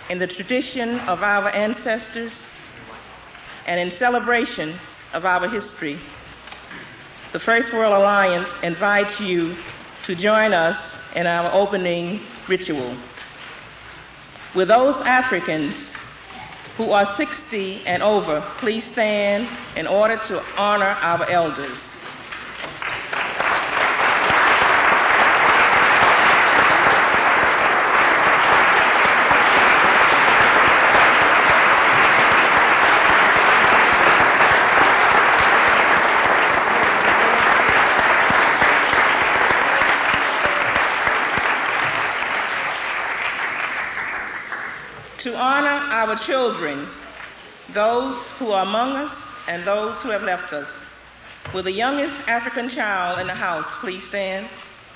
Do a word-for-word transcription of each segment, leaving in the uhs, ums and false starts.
in the tradition of our ancestors and in celebration of our history, the First World Alliance invites you to join us in our opening ritual. Will those Africans who are sixty and over please stand in order to honor our elders? To honor our children, those who are among us and those who have left us, will the youngest African child in the house please stand?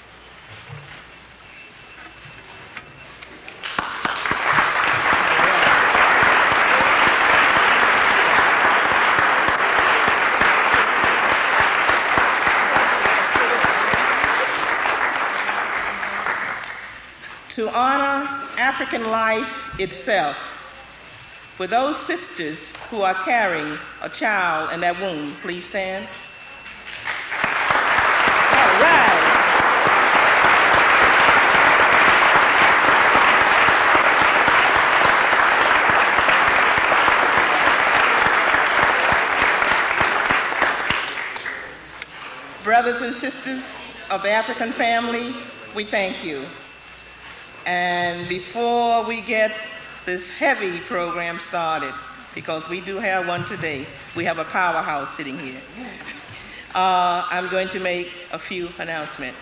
To honor African life itself, for those sisters who are carrying a child in their womb, please stand. All right. Brothers and sisters of the African family, we thank you. And before we get this heavy program started, because we do have one today, we have a powerhouse sitting here, uh, I'm going to make a few announcements.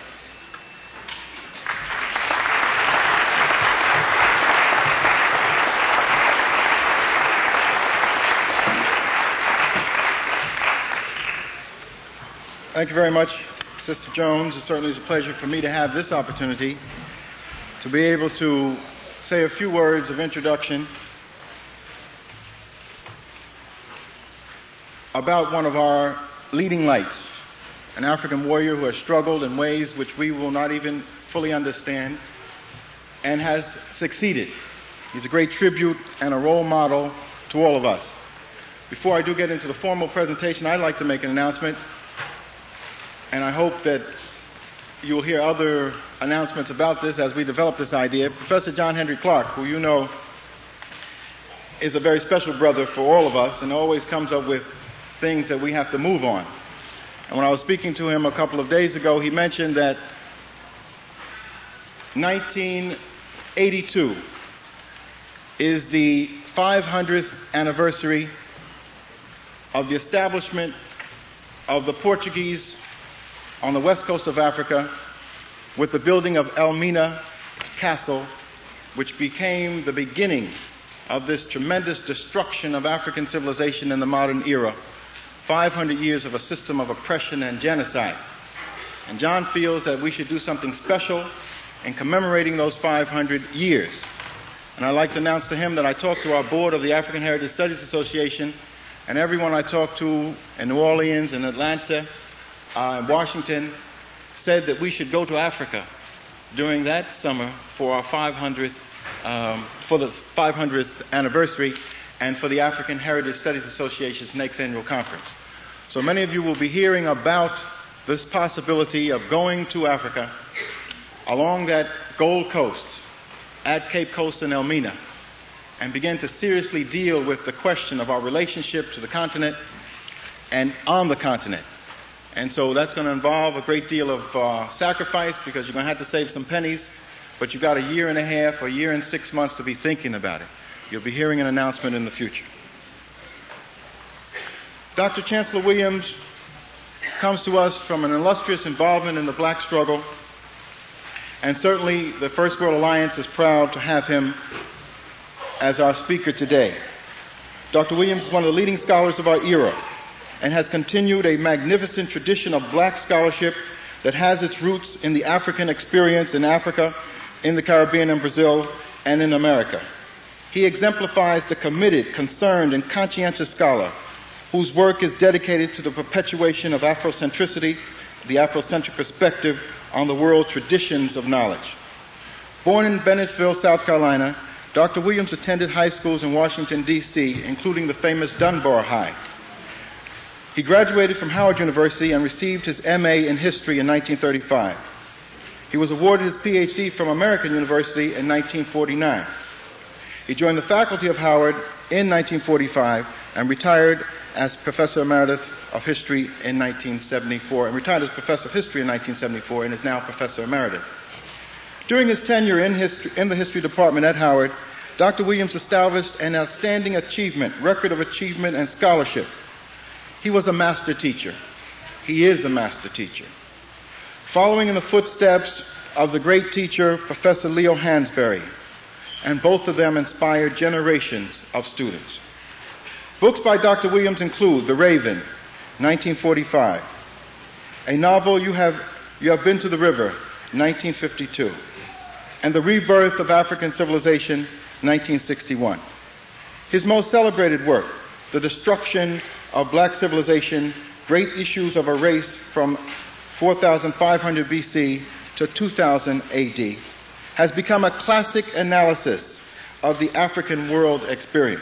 Thank you very much, Sister Jones. It certainly is a pleasure for me to have this opportunity to be able to say a few words of introduction about one of our leading lights, an African warrior who has struggled in ways which we will not even fully understand and has succeeded. He's a great tribute and a role model to all of us. Before I do get into the formal presentation, I'd like to make an announcement, and I hope that you will hear other announcements about this as we develop this idea. Professor John Henry Clark, who you know is a very special brother for all of us and always comes up with things that we have to move on. And when I was speaking to him a couple of days ago, he mentioned that nineteen eighty-two is the five hundredth anniversary of the establishment of the Portuguese on the west coast of Africa with the building of Elmina Castle, which became the beginning of this tremendous destruction of African civilization in the modern era. five hundred years of a system of oppression and genocide. And John feels that we should do something special in commemorating those five hundred years. And I'd like to announce to him that I talked to our board of the African Heritage Studies Association, and everyone I talked to in New Orleans and Atlanta, Uh, in Washington, said that we should go to Africa during that summer for our five hundredth, um, for the five hundredth anniversary and for the African Heritage Studies Association's next annual conference. So many of you will be hearing about this possibility of going to Africa along that Gold Coast, at Cape Coast and Elmina, and begin to seriously deal with the question of our relationship to the continent and on the continent. And so that's going to involve a great deal of uh, sacrifice, because you're going to have to save some pennies, but you've got a year and a half or a year and six months to be thinking about it. You'll be hearing an announcement in the future. Doctor Chancellor Williams comes to us from an illustrious involvement in the black struggle, and certainly the First World Alliance is proud to have him as our speaker today. Doctor Williams is one of the leading scholars of our era and has continued a magnificent tradition of black scholarship that has its roots in the African experience in Africa, in the Caribbean and Brazil, and in America. He exemplifies the committed, concerned, and conscientious scholar whose work is dedicated to the perpetuation of Afrocentricity, the Afrocentric perspective on the world traditions of knowledge. Born in Bennettsville, South Carolina, Doctor Williams attended high schools in Washington, D C, including the famous Dunbar High. He graduated from Howard University and received his M A in history in nineteen thirty-five. He was awarded his P H D from American University in nineteen forty-nine. He joined the faculty of Howard in nineteen forty-five and retired as Professor Emeritus of History in nineteen seventy-four, and retired as Professor of History in nineteen seventy-four and is now Professor Emeritus. During his tenure in, history, in the History Department at Howard, Doctor Williams established an outstanding achievement, record of achievement and scholarship. He was a master teacher. He is a master teacher. Following in the footsteps of the great teacher, Professor Leo Hansberry, and both of them inspired generations of students. Books by Doctor Williams include The Raven, nineteen forty-five, a novel, You Have, you Have Been to the River, nineteen fifty-two, and The Rebirth of African Civilization, nineteen sixty-one. His most celebrated work, The Destruction of Black Civilization, Great Issues of a Race from four thousand five hundred B C to two thousand A D, has become a classic analysis of the African world experience.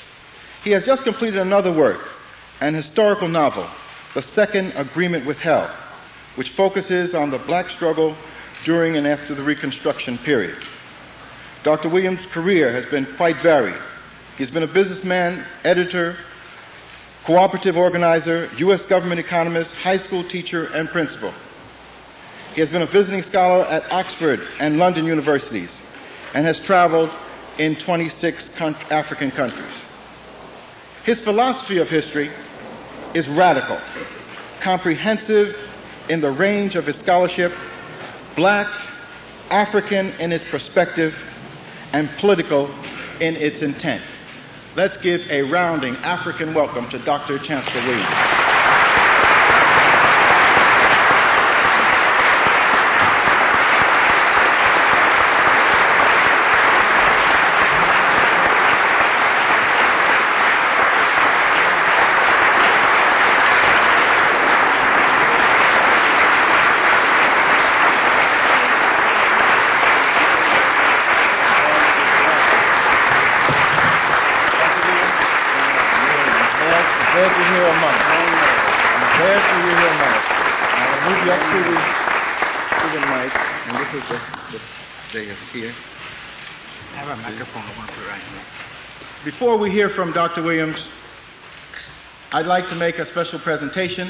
He has just completed another work, an historical novel, The Second Agreement with Hell, which focuses on the black struggle during and after the Reconstruction period. Doctor Williams' career has been quite varied. He's been a businessman, editor, cooperative organizer, U S government economist, high school teacher, and principal. He has been a visiting scholar at Oxford and London universities and has traveled in twenty-six con- African countries. His philosophy of history is radical, comprehensive in the range of his scholarship, black, African in its perspective, and political in its intent. Let's give a rounding African welcome to Doctor Chancellor Williams. Here. I have a microphone I want to put right here. Before we hear from Doctor Williams, I'd like to make a special presentation.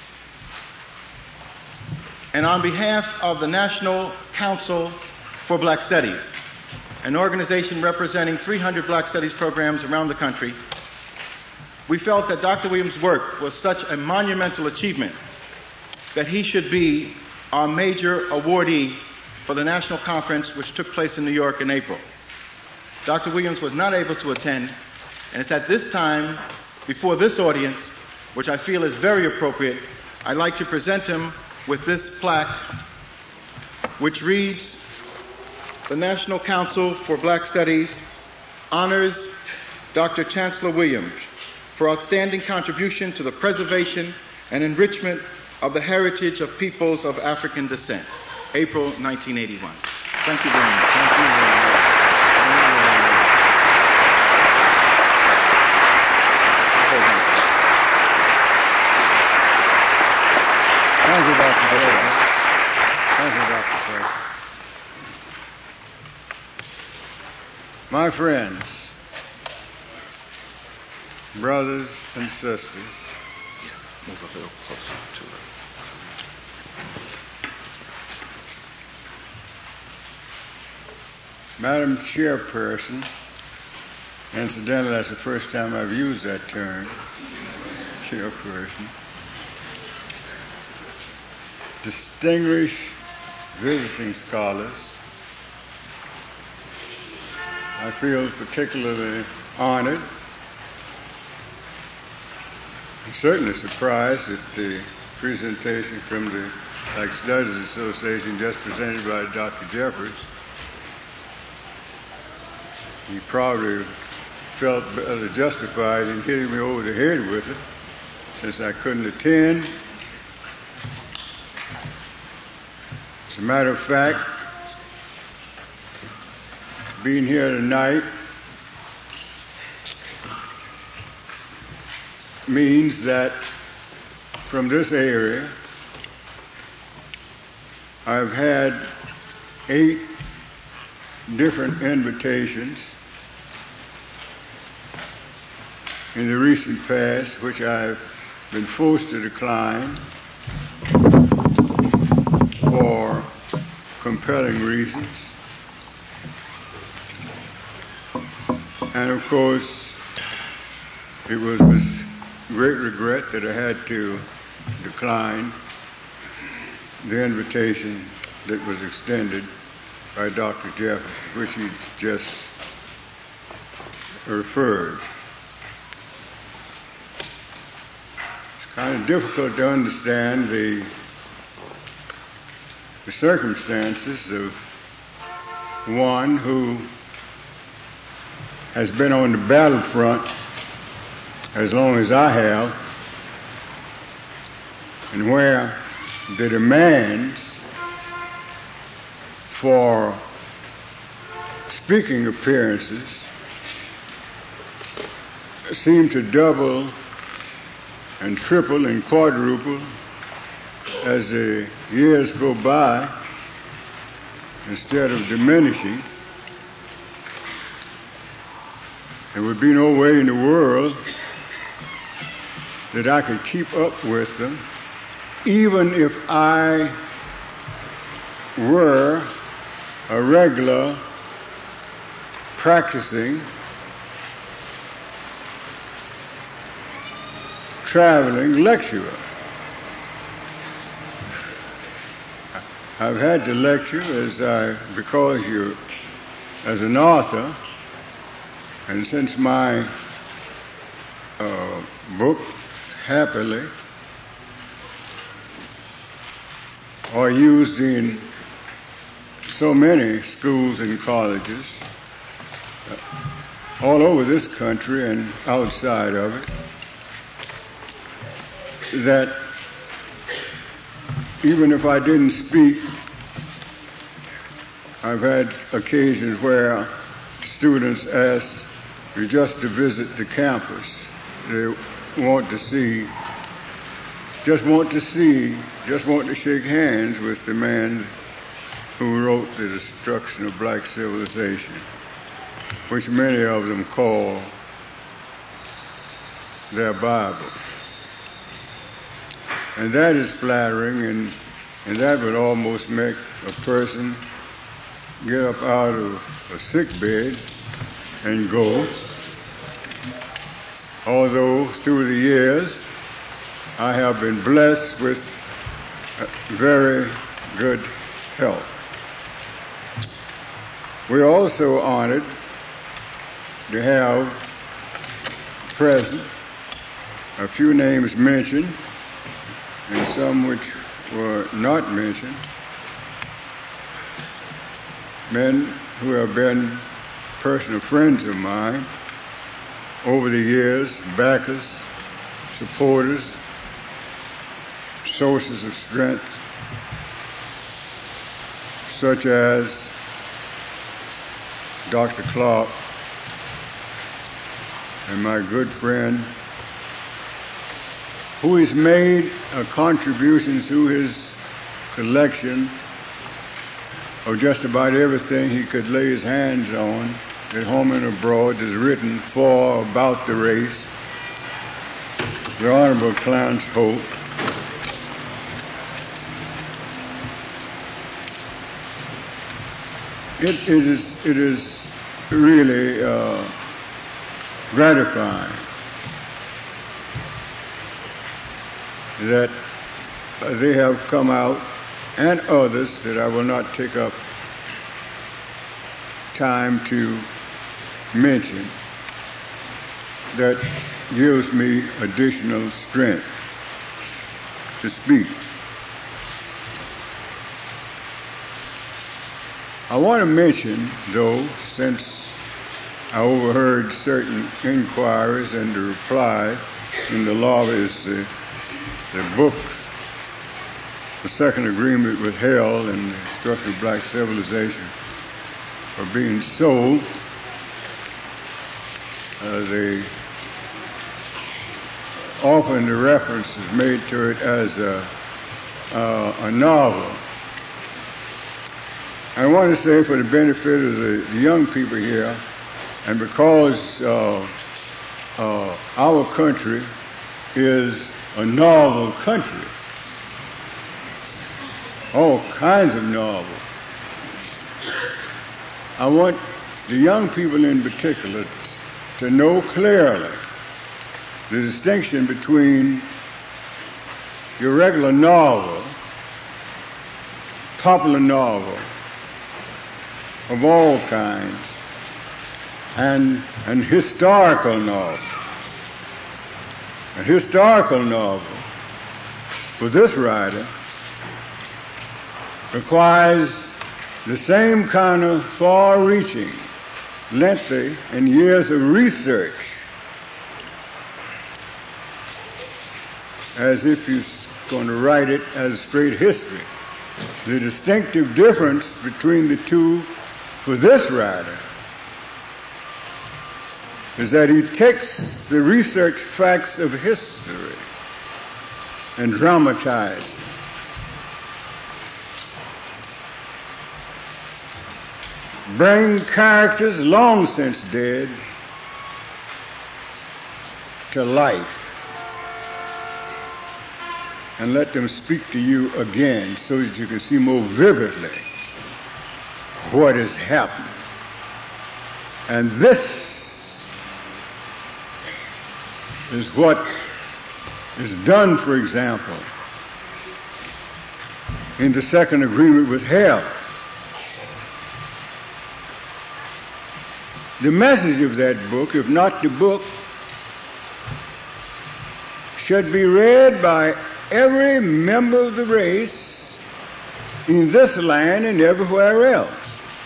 And on behalf of the National Council for Black Studies, an organization representing three hundred Black Studies programs around the country, we felt that Doctor Williams' work was such a monumental achievement that he should be our major awardee for the national conference which took place in New York in April. Doctor Williams was not able to attend, and it's at this time, before this audience, which I feel is very appropriate, I'd like to present him with this plaque, which reads, "The National Council for Black Studies honors Doctor Chancellor Williams for outstanding contribution to the preservation and enrichment of the heritage of peoples of African descent." April nineteen eighty-one. Thank you very much. Thank you very much. Thank you, Doctor Fraser. Thank you, Doctor Fraser. My friends, brothers and sisters, move a little closer to it. Madam Chairperson, incidentally, that's the first time I've used that term, chairperson, distinguished visiting scholars, I feel particularly honored and certainly surprised at the presentation from the Black Studies Association just presented by Doctor Jeffers. He probably felt better justified in hitting me over the head with it, since I couldn't attend. As a matter of fact, being here tonight means that from this area I've had eight different invitations in the recent past, which I've been forced to decline for compelling reasons. And of course, it was with great regret that I had to decline the invitation that was extended by Doctor Jeffers, which he just referred. It's kind of difficult to understand the, the circumstances of one who has been on the battlefront as long as I have, and where the demands for speaking appearances seem to double and triple and quadruple as the years go by instead of diminishing. There would be no way in the world that I could keep up with them, even if I were a regular practicing traveling lecturer. I've had to lecture as I, because you, as an author, and since my uh, book, happily, are used in so many schools and colleges uh, all over this country and outside of it, that even if I didn't speak, I've had occasions where students ask me just to visit the campus. They want to see, just want to see, just want to shake hands with the man who wrote The Destruction of Black Civilization, which many of them call their Bible. And that is flattering, and, and that would almost make a person get up out of a sick bed and go. Although through the years I have been blessed with very good health. We're also honored to have present a few names mentioned and some which were not mentioned, men who have been personal friends of mine over the years, backers, supporters, sources of strength, such as Doctor Clark and my good friend, who has made a contribution through his collection of just about everything he could lay his hands on at home and abroad is written for about the race, the Honorable Clarence Holt. It, it is it is really uh, gratifying that they have come out, and others that I will not take up time to mention, that gives me additional strength to speak. I want to mention, though, since I overheard certain inquiries and the reply in the lobby is the, the book, The Second Agreement with Hell and the Destruction of Black Civilization, are being sold. Uh, they often the reference is made to it as a, uh, a novel. I want to say, for the benefit of the, the young people here, and because uh, uh, our country is a novel country, all kinds of novels, I want the young people in particular to know clearly the distinction between your regular novel, popular novel of all kinds, and an historical novel. A historical novel for this writer requires the same kind of far-reaching, lengthy, and years of research as if you're going to write it as straight history. The distinctive difference between the two for this writer is that he takes the research facts of history and dramatizes them. Bring characters long since dead to life and let them speak to you again so that you can see more vividly what has happened. And this is what is done, for example, in the second agreement with hell. The message of that book, if not the book, should be read by every member of the race in this land and everywhere else.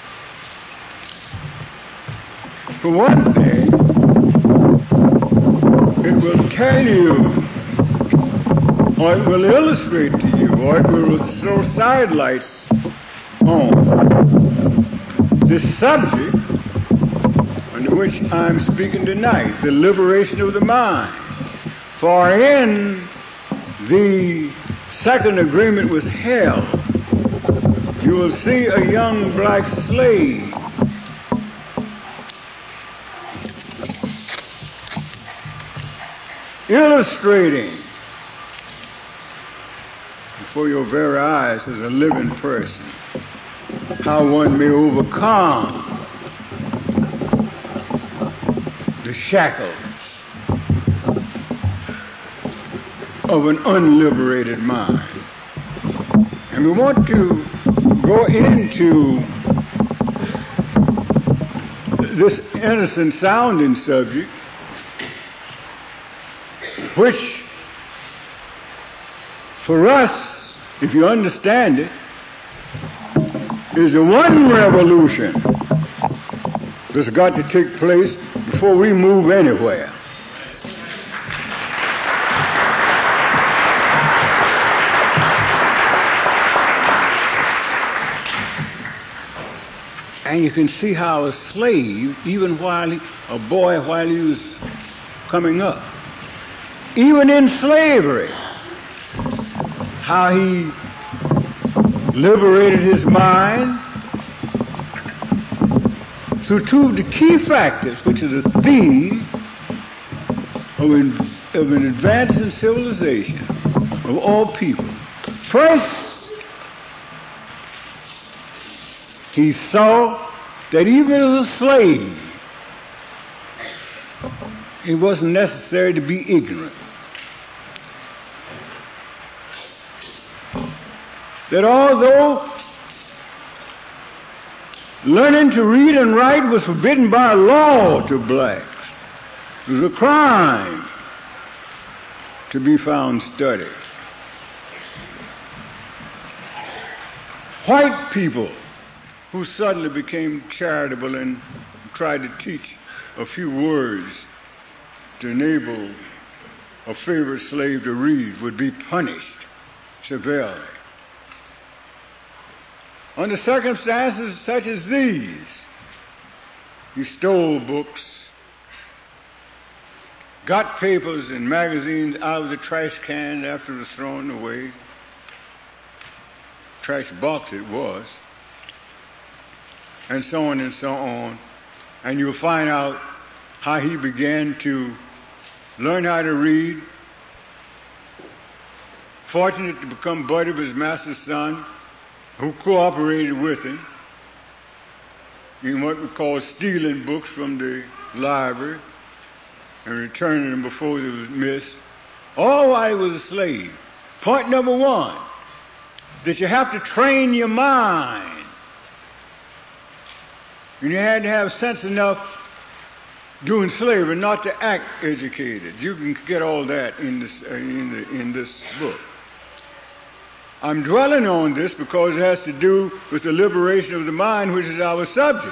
For one thing, it will tell you, or it will illustrate to you, or it will throw sidelights on the subject on which I'm speaking tonight, the liberation of the mind. For in the second agreement with hell, you will see a young black slave illustrating before your very eyes as a living person how one may overcome the shackles of an unliberated mind. And we want to go into this innocent sounding subject, which for us, if you understand it, is the one revolution that's got to take place before we move anywhere. And you can see how a slave, even while he, a boy while he was coming up, even in slavery, how he liberated his mind through two of the key factors, which are the theme of an, of an advancing civilization of all people. First, he saw that even as a slave, it wasn't necessary to be ignorant. That although learning to read and write was forbidden by law to blacks, it was a crime to be found studying. White people who suddenly became charitable and tried to teach a few words to enable a favorite slave to read would be punished severely. Under circumstances such as these, He stole books, got papers and magazines out of the trash can after it was thrown away. Trash box it was. And so on and so on. And you'll find out how he began to learn how to read. Fortunate to become buddy of his master's son, who cooperated with him in what we call stealing books from the library and returning them before they was missed. All while he was a slave. Point number one, that you have to train your mind. And you had to have sense enough during slavery not to act educated. You can get all that in this, uh, in, the, in this book. I'm dwelling on this because it has to do with the liberation of the mind, which is our subject.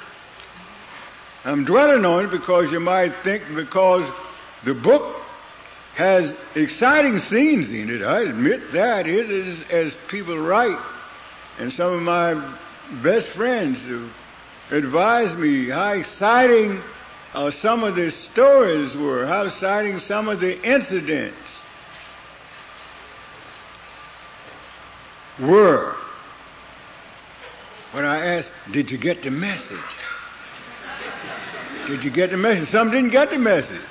I'm dwelling on it because you might think because the book has exciting scenes in it. I admit that. It is, as people write, and some of my best friends who advised me how exciting uh, some of the stories were, how exciting some of the incidents were. But I asked, did you get the message? Did you get the message? Some didn't get the message.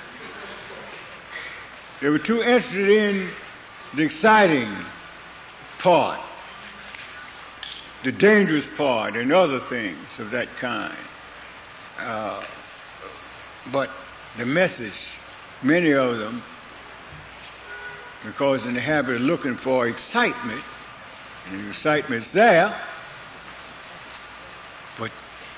They were too interested in the exciting part, the dangerous part, and other things of that kind. Uh, but the message, many of them, because in the habit of looking for excitement, and the excitement's there, but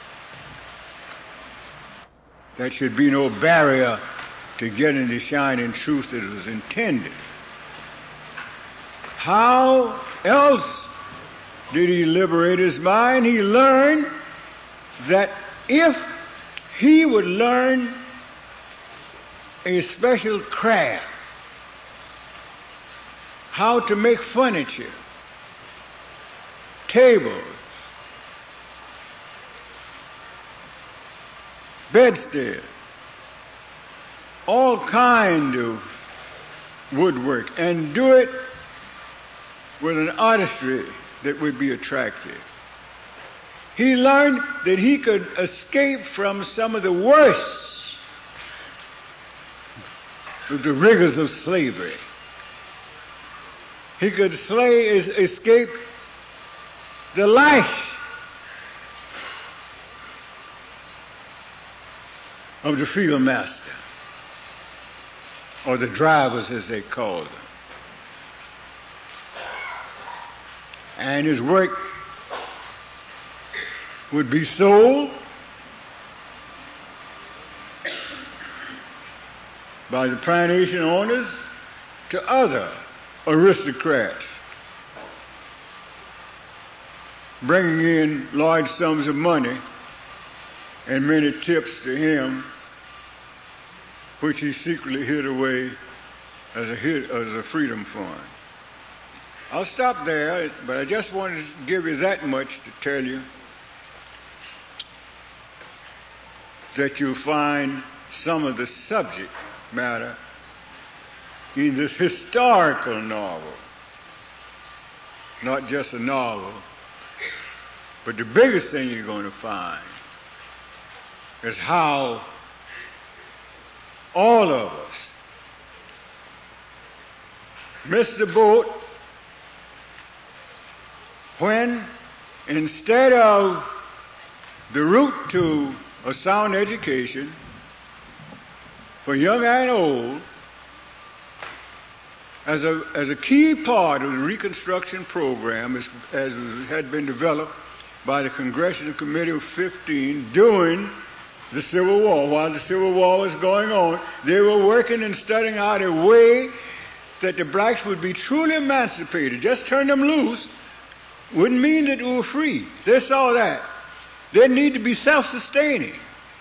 that should be no barrier to getting the shining truth that was intended. How else did he liberate his mind? He learned that if he would learn a special craft, how to make furniture, tables, bedsteads, all kind of woodwork, and do it with an artistry that would be attractive. He learned that he could escape from some of the worst of the rigors of slavery. He could slay, escape the lash of the field master, or the drivers as they call them. And his work would be sold by the plantation owners to other aristocrats, bringing in large sums of money and many tips to him, which he secretly hid away as a, hid, as a freedom fund. I'll stop there, but I just wanted to give you that much to tell you that you'll find some of the subject matter in this historical novel. Not just a novel, but the biggest thing you're going to find is how all of us missed the boat when, instead of the route to a sound education for young and old, as a, as a key part of the Reconstruction program, as, as had been developed by the Congressional Committee of fifteen during the Civil War. While the Civil War was going on, they were working and studying out a way that the blacks would be truly emancipated. Just turn them loose wouldn't mean that they were free. They saw that. They needed to be self-sustaining.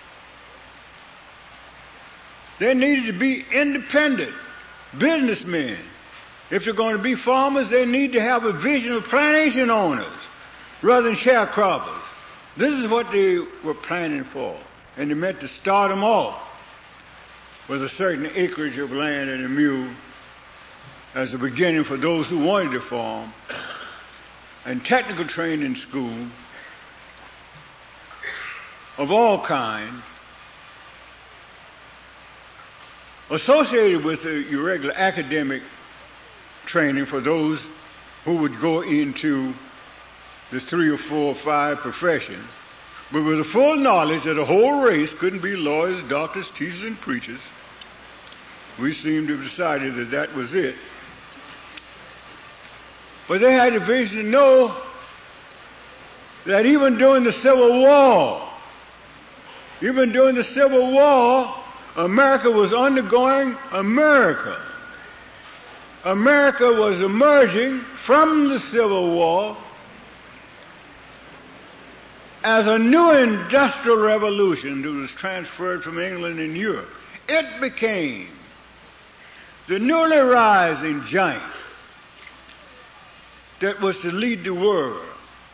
They needed to be independent businessmen. If they're going to be farmers, they need to have a vision of plantation owners rather than sharecroppers. This is what they were planning for. And they meant to start them off with a certain acreage of land and a mule as a beginning for those who wanted to farm, and technical training school of all kinds associated with the irregular academic training for those who would go into the three or four or five professions, but with the full knowledge that the whole race couldn't be lawyers, doctors, teachers, and preachers. We seem to have decided that that was it. But they had a vision to know that even during the Civil War, even during the Civil War, America was undergoing a miracle. America was emerging from the Civil War as a new industrial revolution that was transferred from England and Europe. It became the newly rising giant that was to lead the world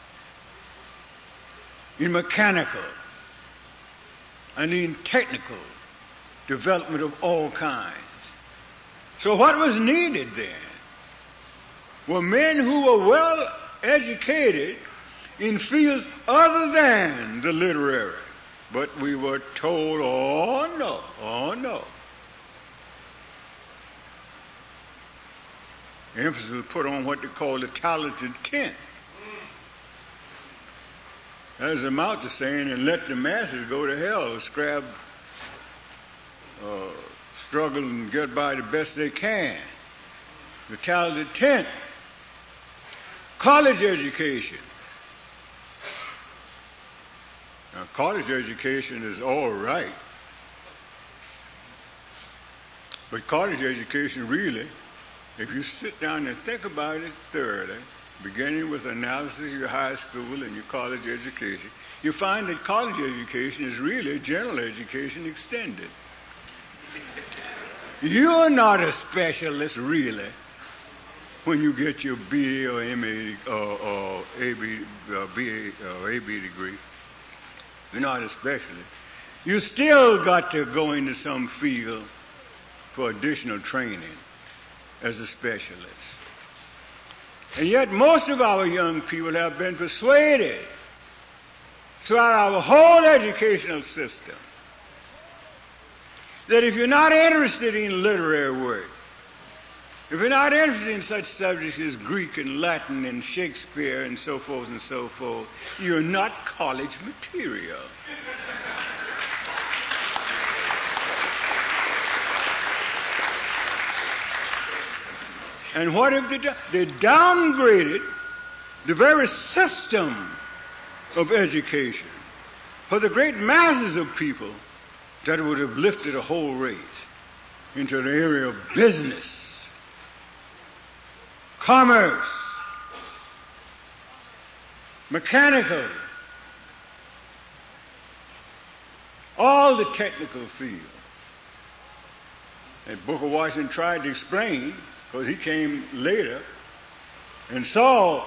in mechanical and in technical development of all kinds. So what was needed then were men who were well educated in fields other than the literary. But we were told, oh no, oh no. Emphasis was put on what they call the talented tenth. As I'm out to saying, and let the masses go to hell, scrap, uh, struggle and get by the best they can. The talented tenth. College education. Now, college education is all right. But college education really, if you sit down and think about it thoroughly, beginning with analysis of your high school and your college education, you find that college education is really general education extended. You're not a specialist, really, when you get your B A or M A or, or A B, uh, B A or A B degree. You're not a specialist. You still got to go into some field for additional training as a specialist. And yet most of our young people have been persuaded throughout our whole educational system that if you're not interested in literary work, if you're not interested in such subjects as Greek and Latin and Shakespeare and so forth and so forth, you're not college material. And what have they done? They downgraded the very system of education for the great masses of people that would have lifted a whole race into the area of business, commerce, mechanical, all the technical fields. And Booker Washington tried to explain, because he came later and saw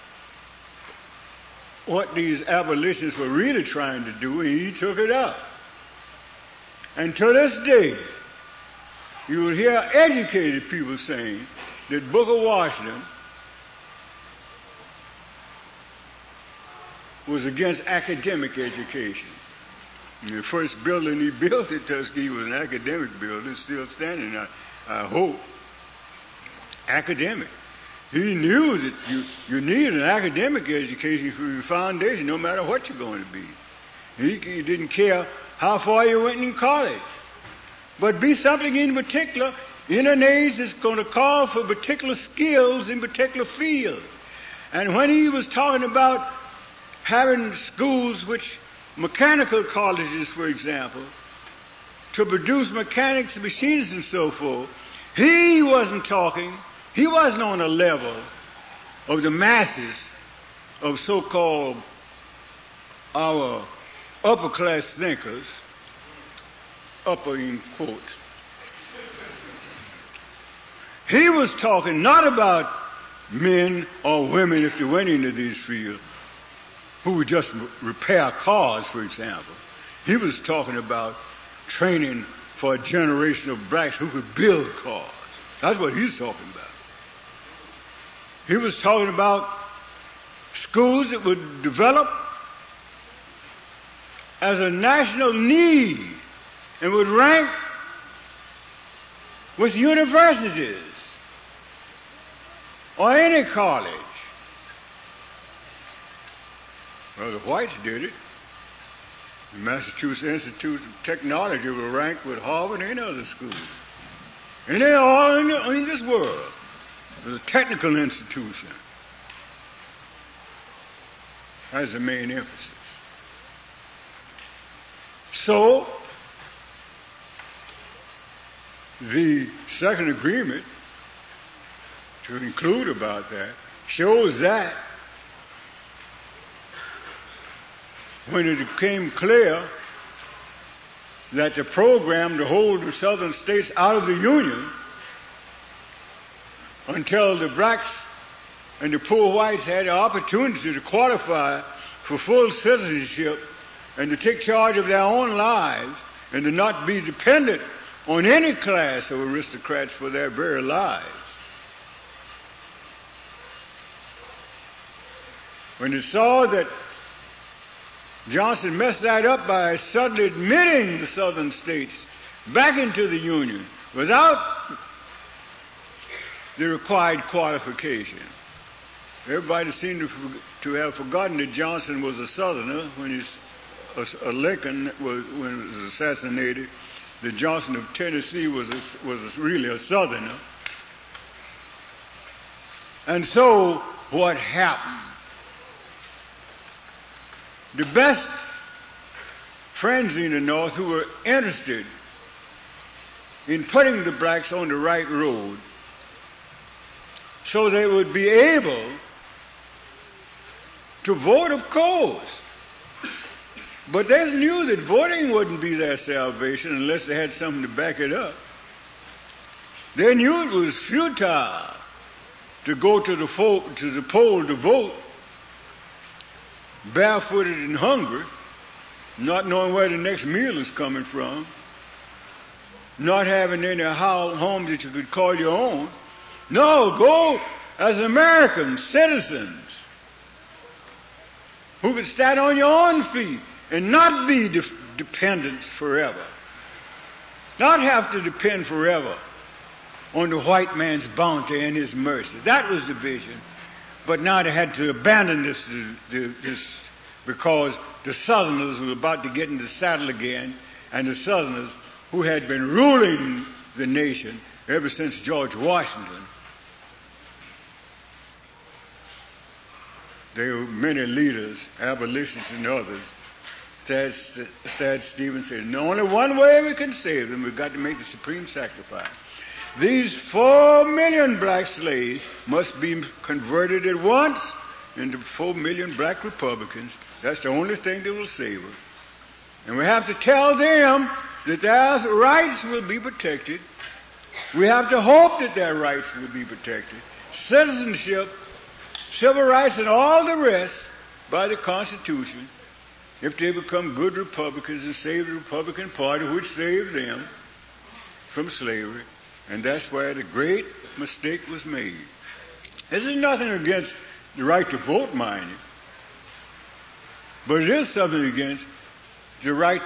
what these abolitionists were really trying to do, and he took it up. And to this day, you will hear educated people saying that Booker Washington was against academic education. And the first building he built at Tuskegee was an academic building, still standing, I, I hope. Academic. He knew that you, you need an academic education for your foundation, no matter what you're going to be. He, he didn't care how far you went in college. But be something in particular in an age that's going to call for particular skills in particular fields. And when he was talking about having schools which, mechanical colleges, for example, to produce mechanics, machines, and so forth, he wasn't talking, he wasn't on a level of the masses of so-called our upper-class thinkers, upper in quotes. He was talking not about men or women, if they went into these fields, who would just repair cars, for example. He was talking about training for a generation of blacks who could build cars. That's what he's talking about. He was talking about schools that would develop as a national need and would rank with universities or any college. Well, the whites did it. The Massachusetts Institute of Technology will rank with Harvard and any other school. And they're all in, the, in this world. It's a technical institution. That's the main emphasis. So, the second agreement, to include about that, shows that when it became clear that the program to hold the southern states out of the Union until the blacks and the poor whites had the opportunity to qualify for full citizenship and to take charge of their own lives and to not be dependent on any class of aristocrats for their very lives. When they saw that Johnson messed that up by suddenly admitting the southern states back into the Union without the required qualification. Everybody seemed to, to have forgotten that Johnson was a Southerner when he's a, a Lincoln was, when he was assassinated. That Johnson of Tennessee was a, was a, really a Southerner. And so what happened? The best friends in the North who were interested in putting the blacks on the right road so they would be able to vote, of course. But they knew that voting wouldn't be their salvation unless they had something to back it up. They knew it was futile to go to the, fo- to the poll to vote barefooted and hungry, not knowing where the next meal is coming from, not having any home that you could call your own. No, go as American citizens who could stand on your own feet and not be de- dependents forever. Not have to depend forever on the white man's bounty and his mercy. That was the vision. But now they had to abandon this, this because the Southerners were about to get in the saddle again, and the Southerners who had been ruling the nation ever since George Washington. There were many leaders, abolitionists and others. Thad, Thad Stevens said, "No, only one way we can save them, we've got to make the supreme sacrifice. These four million black slaves must be converted at once into four million black Republicans. That's the only thing that will save us. And we have to tell them that their rights will be protected. We have to hope that their rights will be protected. Citizenship, civil rights, and all the rest by the Constitution, if they become good Republicans and save the Republican Party, which saved them from slavery." And that's where the great mistake was made. This is nothing against the right to vote, mind you. But it is something against the right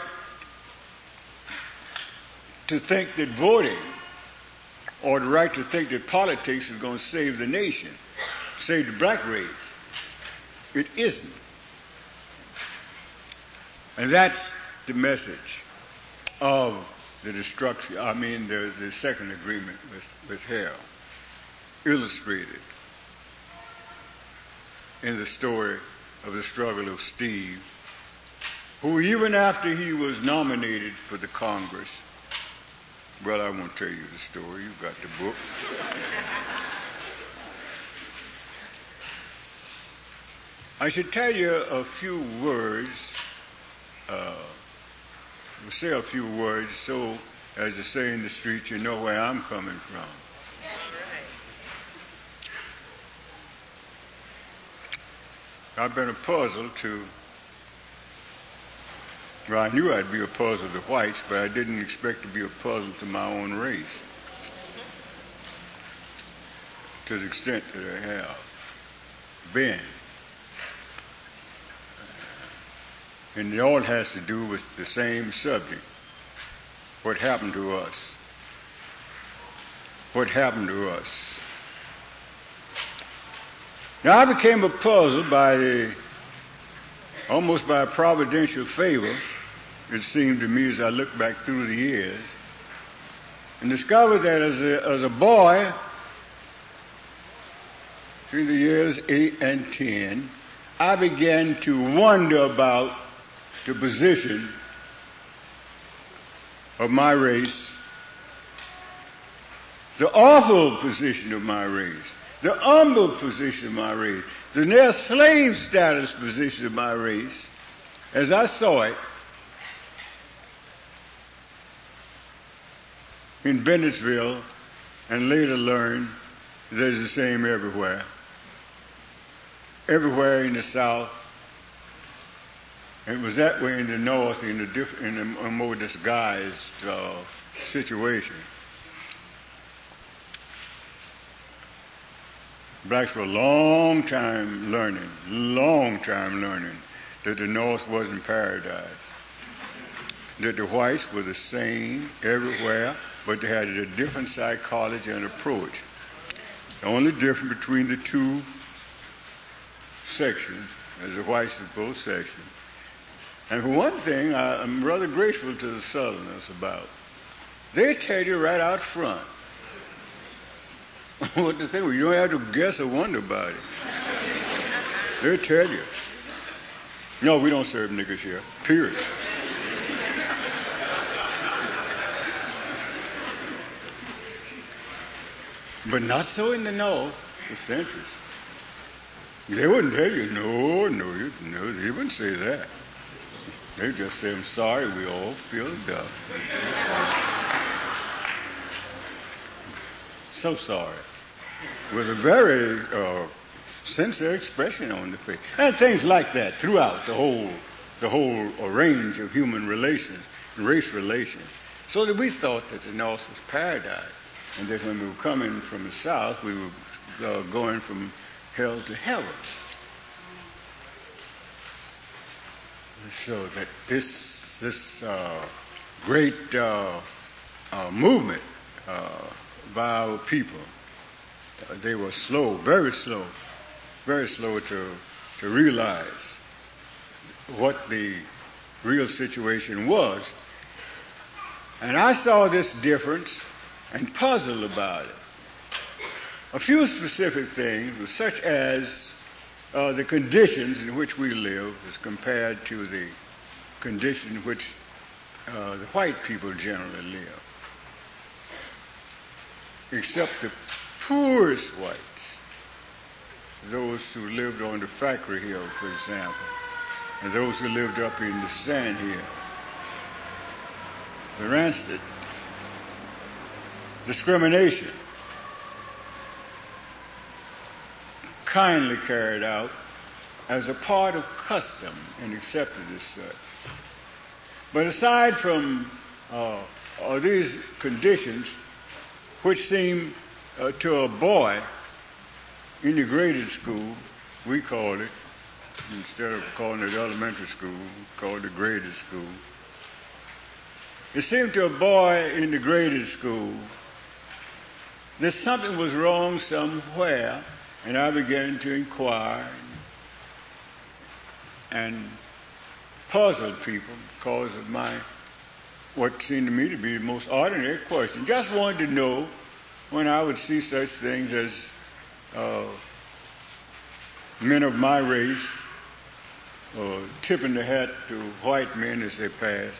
to think that voting or the right to think that politics is going to save the nation, save the black race. It isn't. And that's the message of the destruction, I mean the, the second agreement with, with Hale, illustrated in the story of the struggle of Steve, who even after he was nominated for the Congress, well, I won't tell you the story, you've got the book. I should tell you a few words, uh, we'll say a few words so, as they say in the street, you know where I'm coming from. I've been a puzzle to Well, I knew I'd be a puzzle to whites, but I didn't expect to be a puzzle to my own race to the extent that I have been. And it all has to do with the same subject. What happened to us? What happened to us? Now, I became a puzzle by the, almost by a providential favor, it seemed to me as I look back through the years, and discovered that as a, as a boy, through the years eight and ten, I began to wonder about the position of my race, the awful position of my race, the humble position of my race, the near slave status position of my race, as I saw it in Bennettsville, and later learned that it's the same everywhere. Everywhere in the South. It was that way in the North in a, diff- in a more disguised uh, situation. Blacks were a long time learning, long time learning that the North wasn't paradise. That the whites were the same everywhere, but they had a different psychology and approach. The only difference between the two sections, as the whites of both sections. And for one thing, I, I'm rather grateful to the Southerners about. They tell you right out front what to think. Well, you don't have to guess or wonder about it. They tell you. No, we don't serve niggers here. Period. But not so in the North, the Central. They wouldn't tell you, no, no, you, no, they wouldn't say that. They just say, I'm sorry, we all feel dumb. So sorry. With a very uh, sincere expression on the face. And things like that throughout the whole, the whole uh, range of human relations, race relations. So that we thought that the North was paradise. And that when we were coming from the South, we were uh, going from hell to heaven. So that this this uh, great uh, uh, movement uh, by our people, uh, they were slow, very slow, very slow to to realize what the real situation was. And I saw this difference and puzzled about it. A few specific things, such as uh, the conditions in which we live as compared to the condition in which uh, the white people generally live. Except the poorest whites, those who lived on the Factory Hill, for example, and those who lived up in the Sand Hill, the rancid discrimination kindly carried out as a part of custom and accepted as such. But aside from uh, uh, these conditions, which seem uh, to a boy in the graded school, we called it, instead of calling it elementary school, we called it graded school. It seemed to a boy in the graded school that something was wrong somewhere, and I began to inquire and puzzle people because of my, what seemed to me to be the most ordinary question. Just wanted to know when I would see such things as uh, men of my race uh, tipping the hat to white men as they passed,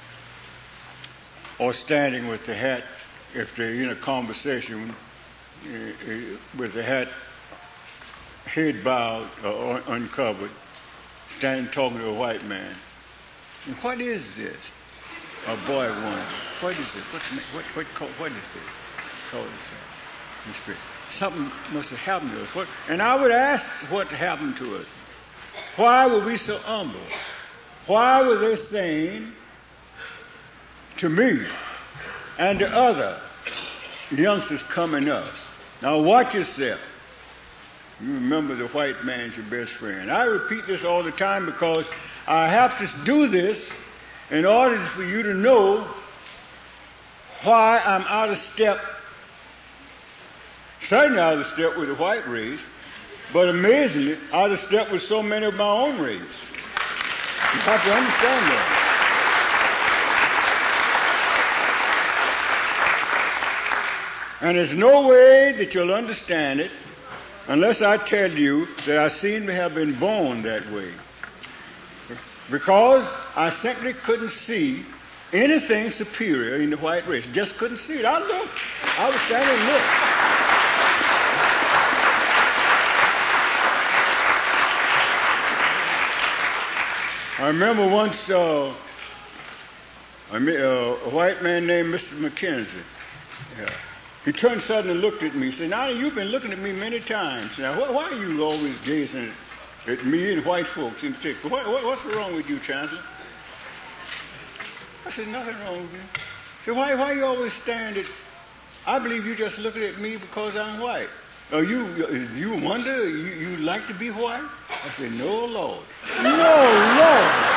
or standing with the hat if they're in a conversation uh, with the hat head bowed or uncovered, standing talking to a white man. And what is this? A boy wondered. What is this? What, what, what, what, what is this? Call this. Something must have happened to us. What, and I would ask what happened to us. Why were we so humble? why were they saying to me and to other youngsters coming up, now watch yourself. You remember the white man's your best friend. I repeat this all the time because I have to do this in order for you to know why I'm out of step, certainly out of step with the white race, but amazingly out of step with so many of my own race. You have to understand that. And there's no way that you'll understand it unless I tell you that I seem to have been born that way. Because I simply couldn't see anything superior in the white race. Just couldn't see it. I looked. I was standing and looked. I remember once uh, I met, uh, a white man named Mister McKenzie. Yeah. He turned suddenly and looked at me. He said, "Now you've been looking at me many times. Now wh- why are you always gazing at me and white folks in particular? What, what, what's wrong with you, Chancellor?" I said, "Nothing wrong with you." He said, why, why you always stand at, I believe you just looking at me because I'm white. Oh, you, you wonder, you, you like to be white? I said, "No, Lord." No, Lord.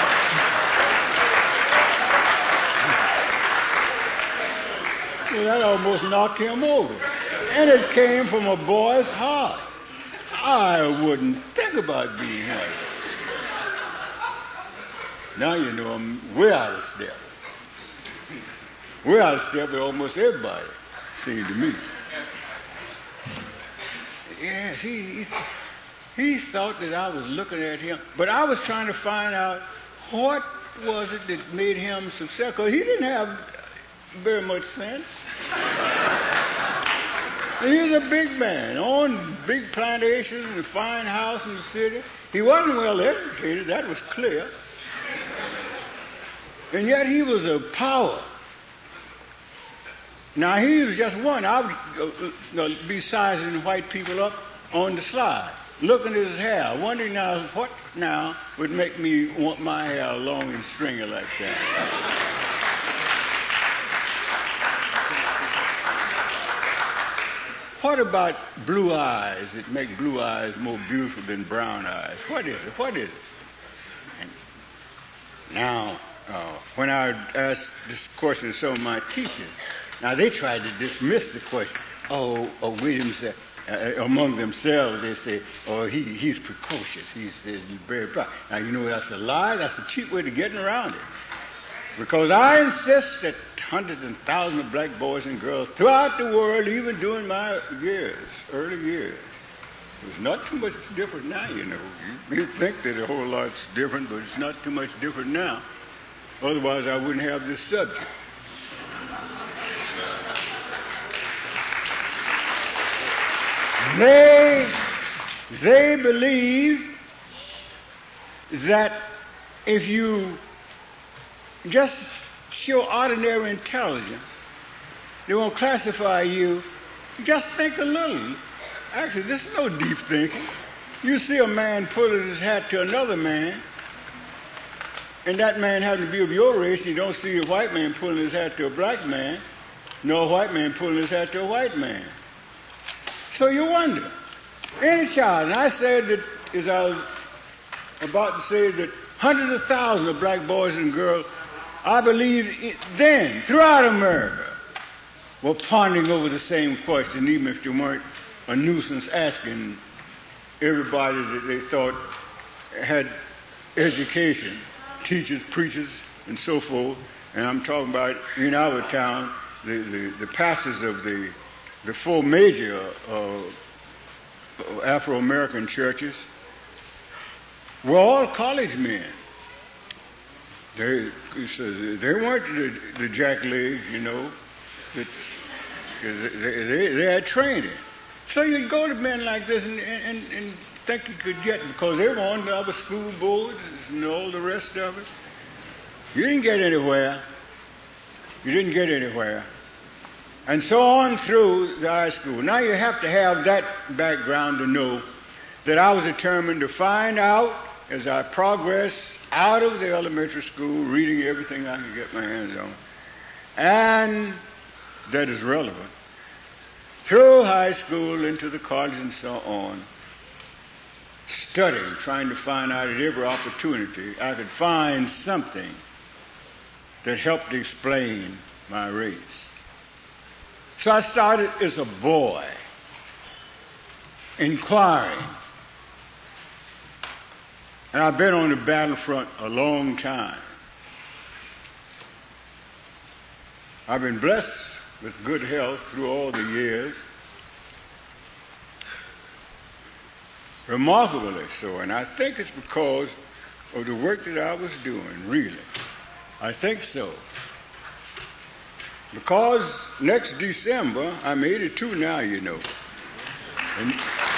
Well, that almost knocked him over. And it came from a boy's heart. I wouldn't think about being white. Now you know I'm way out of step. Way out of step with almost everybody, seems to me. Yes, he, he, he thought that I was looking at him. But I was trying to find out what was it that made him successful. Because he didn't have very much sense. He was a big man, owned big plantations and a fine house in the city. He wasn't well educated, that was clear. And yet he was a power. Now he was just one. I would uh, uh, be sizing white people up on the slide, looking at his hair, wondering now what now would make me want my hair long and stringy like that. What about blue eyes that make blue eyes more beautiful than brown eyes? What is it? What is it? And now, uh, when I asked this question to some of my teachers, now they tried to dismiss the question. Oh, oh William said, uh, among themselves, they say, "Oh, he, he's precocious. He's, he's very proud." Now, you know that's a lie. That's a cheap way to getting around it. Because I insist that hundreds and thousands of black boys and girls throughout the world, even during my years, early years, there's not too much different now, you know. You, you think that a whole lot's different, but it's not too much different now. Otherwise, I wouldn't have this subject. They, they believe that if you just show ordinary intelligence, they won't classify you. Just think a little. Actually, this is no deep thinking. You see a man pulling his hat to another man, and that man happens to be of your race, you don't see a white man pulling his hat to a black man, nor a white man pulling his hat to a white man. So you wonder. Any child, and I said that, as I was about to say, that hundreds of thousands of black boys and girls, I believe it, then, throughout America, were pondering over the same question, even if they weren't a nuisance asking everybody that they thought had education, teachers, preachers, and so forth. And I'm talking about in our town, the, the, the pastors of the, the four major uh, Afro-American churches were all college men. They, they weren't the, the jacklegs, you know. That, they, they, they had training. So you'd go to men like this and, and, and think you could get, because they were on the other school boards and all the rest of it. You didn't get anywhere. You didn't get anywhere. And so on through the high school. Now you have to have that background to know that I was determined to find out as I progress out of the elementary school, reading everything I can get my hands on, and that is relevant, through high school, into the college, and so on, studying, trying to find out at every opportunity I could find something that helped explain my race. So I started as a boy, inquiring. And I've been on the battlefront a long time. I've been blessed with good health through all the years. Remarkably so. And I think it's because of the work that I was doing, really. I think so. Because next December, I'm eighty-two now, you know. And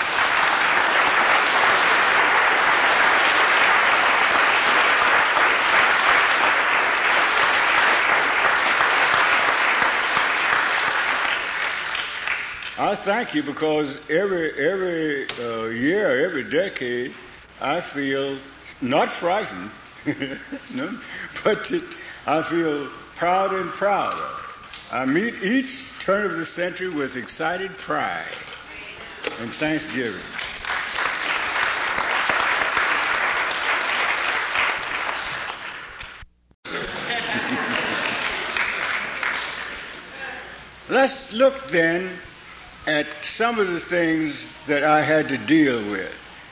I thank you because every every uh, year, every decade, I feel not frightened, no, but it, I feel proud and prouder. I meet each turn of the century with excited pride and thanksgiving. Let's look then at some of the things that I had to deal with.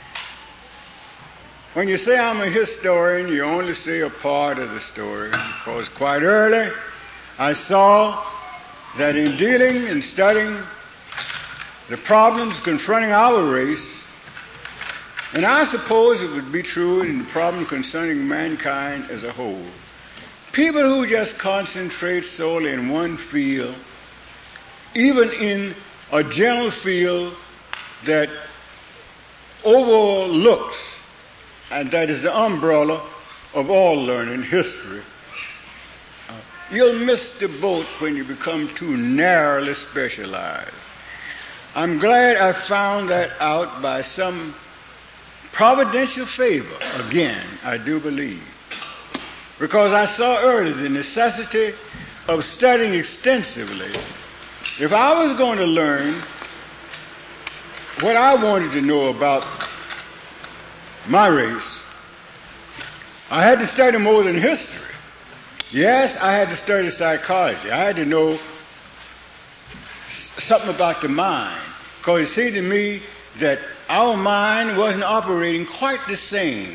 When you say I'm a historian, you only see a part of the story, because quite early I saw that in dealing and studying the problems confronting our race, and I suppose it would be true in the problem concerning mankind as a whole, people who just concentrate solely in one field, even in a general field that overlooks, and that is the umbrella of all learning, history, uh, you'll miss the boat when you become too narrowly specialized. I'm glad I found that out by some providential favor, again, I do believe, because I saw early the necessity of studying extensively. If I was going to learn what I wanted to know about my race, I had to study more than history. Yes, I had to study psychology. I had to know something about the mind, because it seemed to me that our mind wasn't operating quite the same.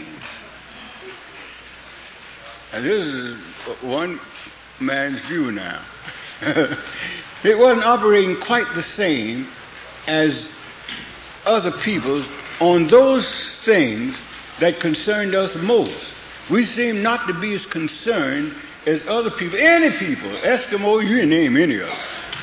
And this is one man's view now. It wasn't operating quite the same as other people's on those things that concerned us most. We seem not to be as concerned as other people, any people, Eskimo, you name any of them.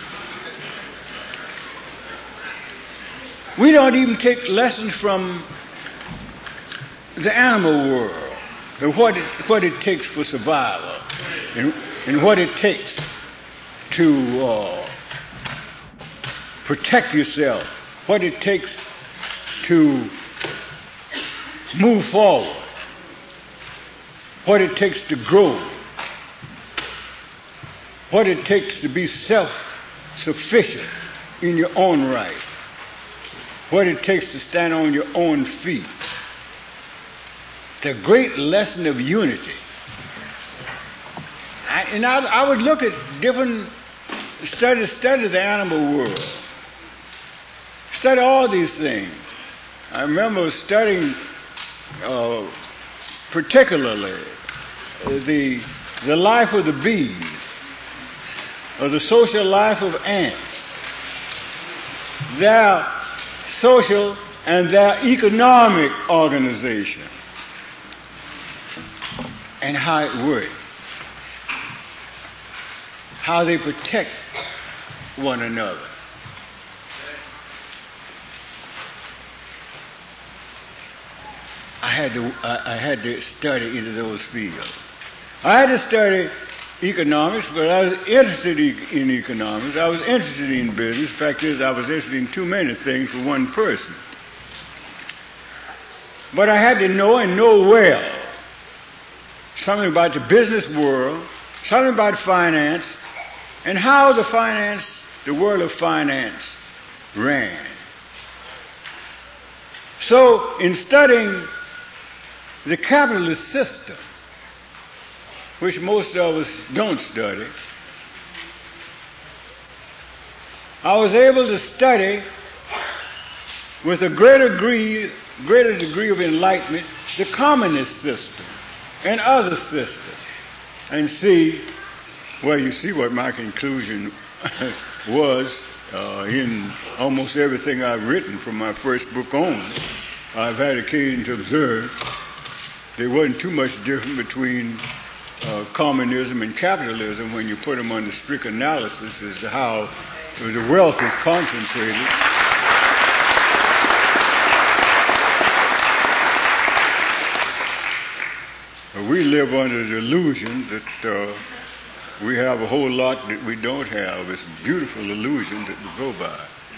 We don't even take lessons from the animal world, and what it, what it takes for survival, and, and what it takes to uh, protect yourself, what it takes to move forward, what it takes to grow, what it takes to be self-sufficient in your own right, what it takes to stand on your own feet. The great lesson of unity. I, and I, I would look at different study, study the animal world, study all these things. I remember studying uh, particularly the the life of the bees, or the social life of ants, their social and their economic organization, and how it works, how they protect one another. I had to I, I had to study into those fields. I had to study economics, but I was interested in economics. I was interested in business. The fact is, I was interested in too many things for one person. but I had to know and know well something about the business world, something about finance, and how the finance, the world of finance ran. So, in studying the capitalist system, which most of us don't study, I was able to study with a greater degree, greater degree of enlightenment the communist system and other systems, and see, well, you see what my conclusion was uh, in almost everything I've written from my first book on. I've had occasion to observe there wasn't too much difference between uh, communism and capitalism when you put them under strict analysis as to how the wealth is concentrated. We live under the illusion that uh, we have a whole lot that we don't have. It's a beautiful illusion that we go by.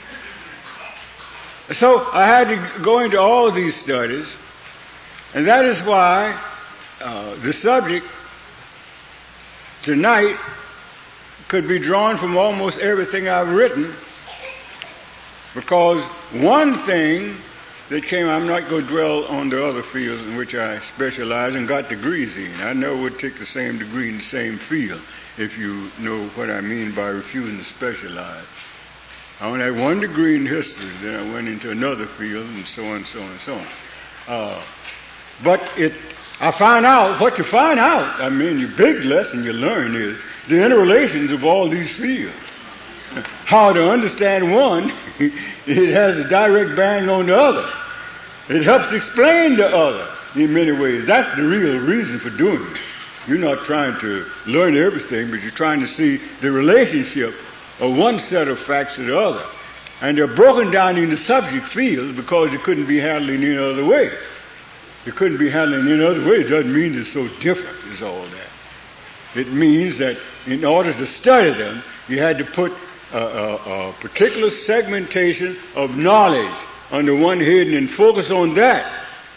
So I had to go into all these studies, and that is why uh, the subject tonight could be drawn from almost everything I've written, because one thing that came, I'm not going to dwell on the other fields in which I specialize and got degrees in. I never would take the same degree in the same field, if you know what I mean by refusing to specialize. I only had one degree in history, then I went into another field, and so on, so on, and so on. Uh, but it, I found out, what you find out, I mean, the big lesson you learn is the interrelations of all these fields. How to understand one, it has a direct bearing on the other. It helps to explain the other in many ways. That's the real reason for doing it. You're not trying to learn everything, but you're trying to see the relationship of one set of facts to the other. And they're broken down into subject fields because it couldn't be handled in any other way. It couldn't be handled in any other way. It doesn't mean it's so different, is all that. It means that in order to study them, you had to put a, a, a particular segmentation of knowledge under one head and focus on that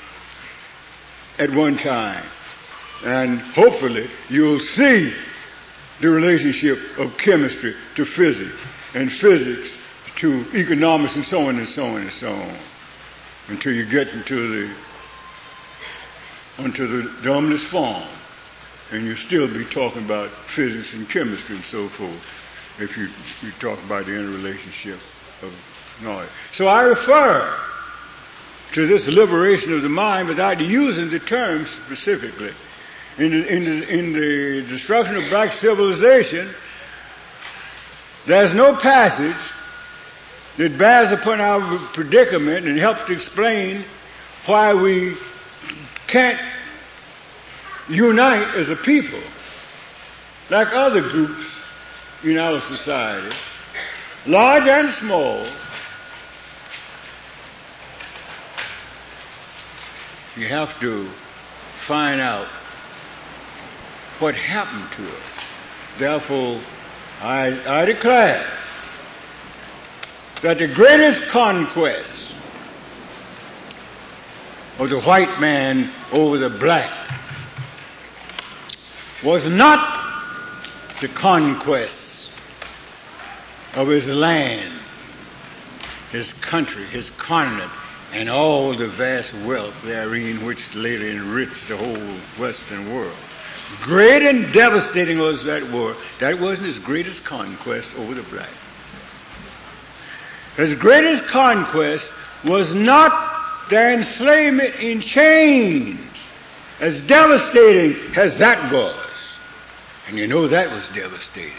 at one time. And hopefully you'll see the relationship of chemistry to physics and physics to economics and so on and so on and so on until you get into the into the dumbest form, and you'll still be talking about physics and chemistry and so forth if you, you talk about the interrelationship of knowledge. So I refer to this liberation of the mind without using the term specifically. In the, in the, in the destruction of black civilization, there's no passage that bears upon our predicament and helps to explain why we can't unite as a people like other groups in our society, large and small. You have to find out what happened to us. Therefore, I, I declare that the greatest conquest of the white man over the black was not the conquest of his land, his country, his continent, and all the vast wealth therein which later enriched the whole Western world. Great and devastating was that war. That wasn't his greatest conquest over the black. His greatest conquest was not their enslavement in chains, as devastating as that was. And you know that was devastating.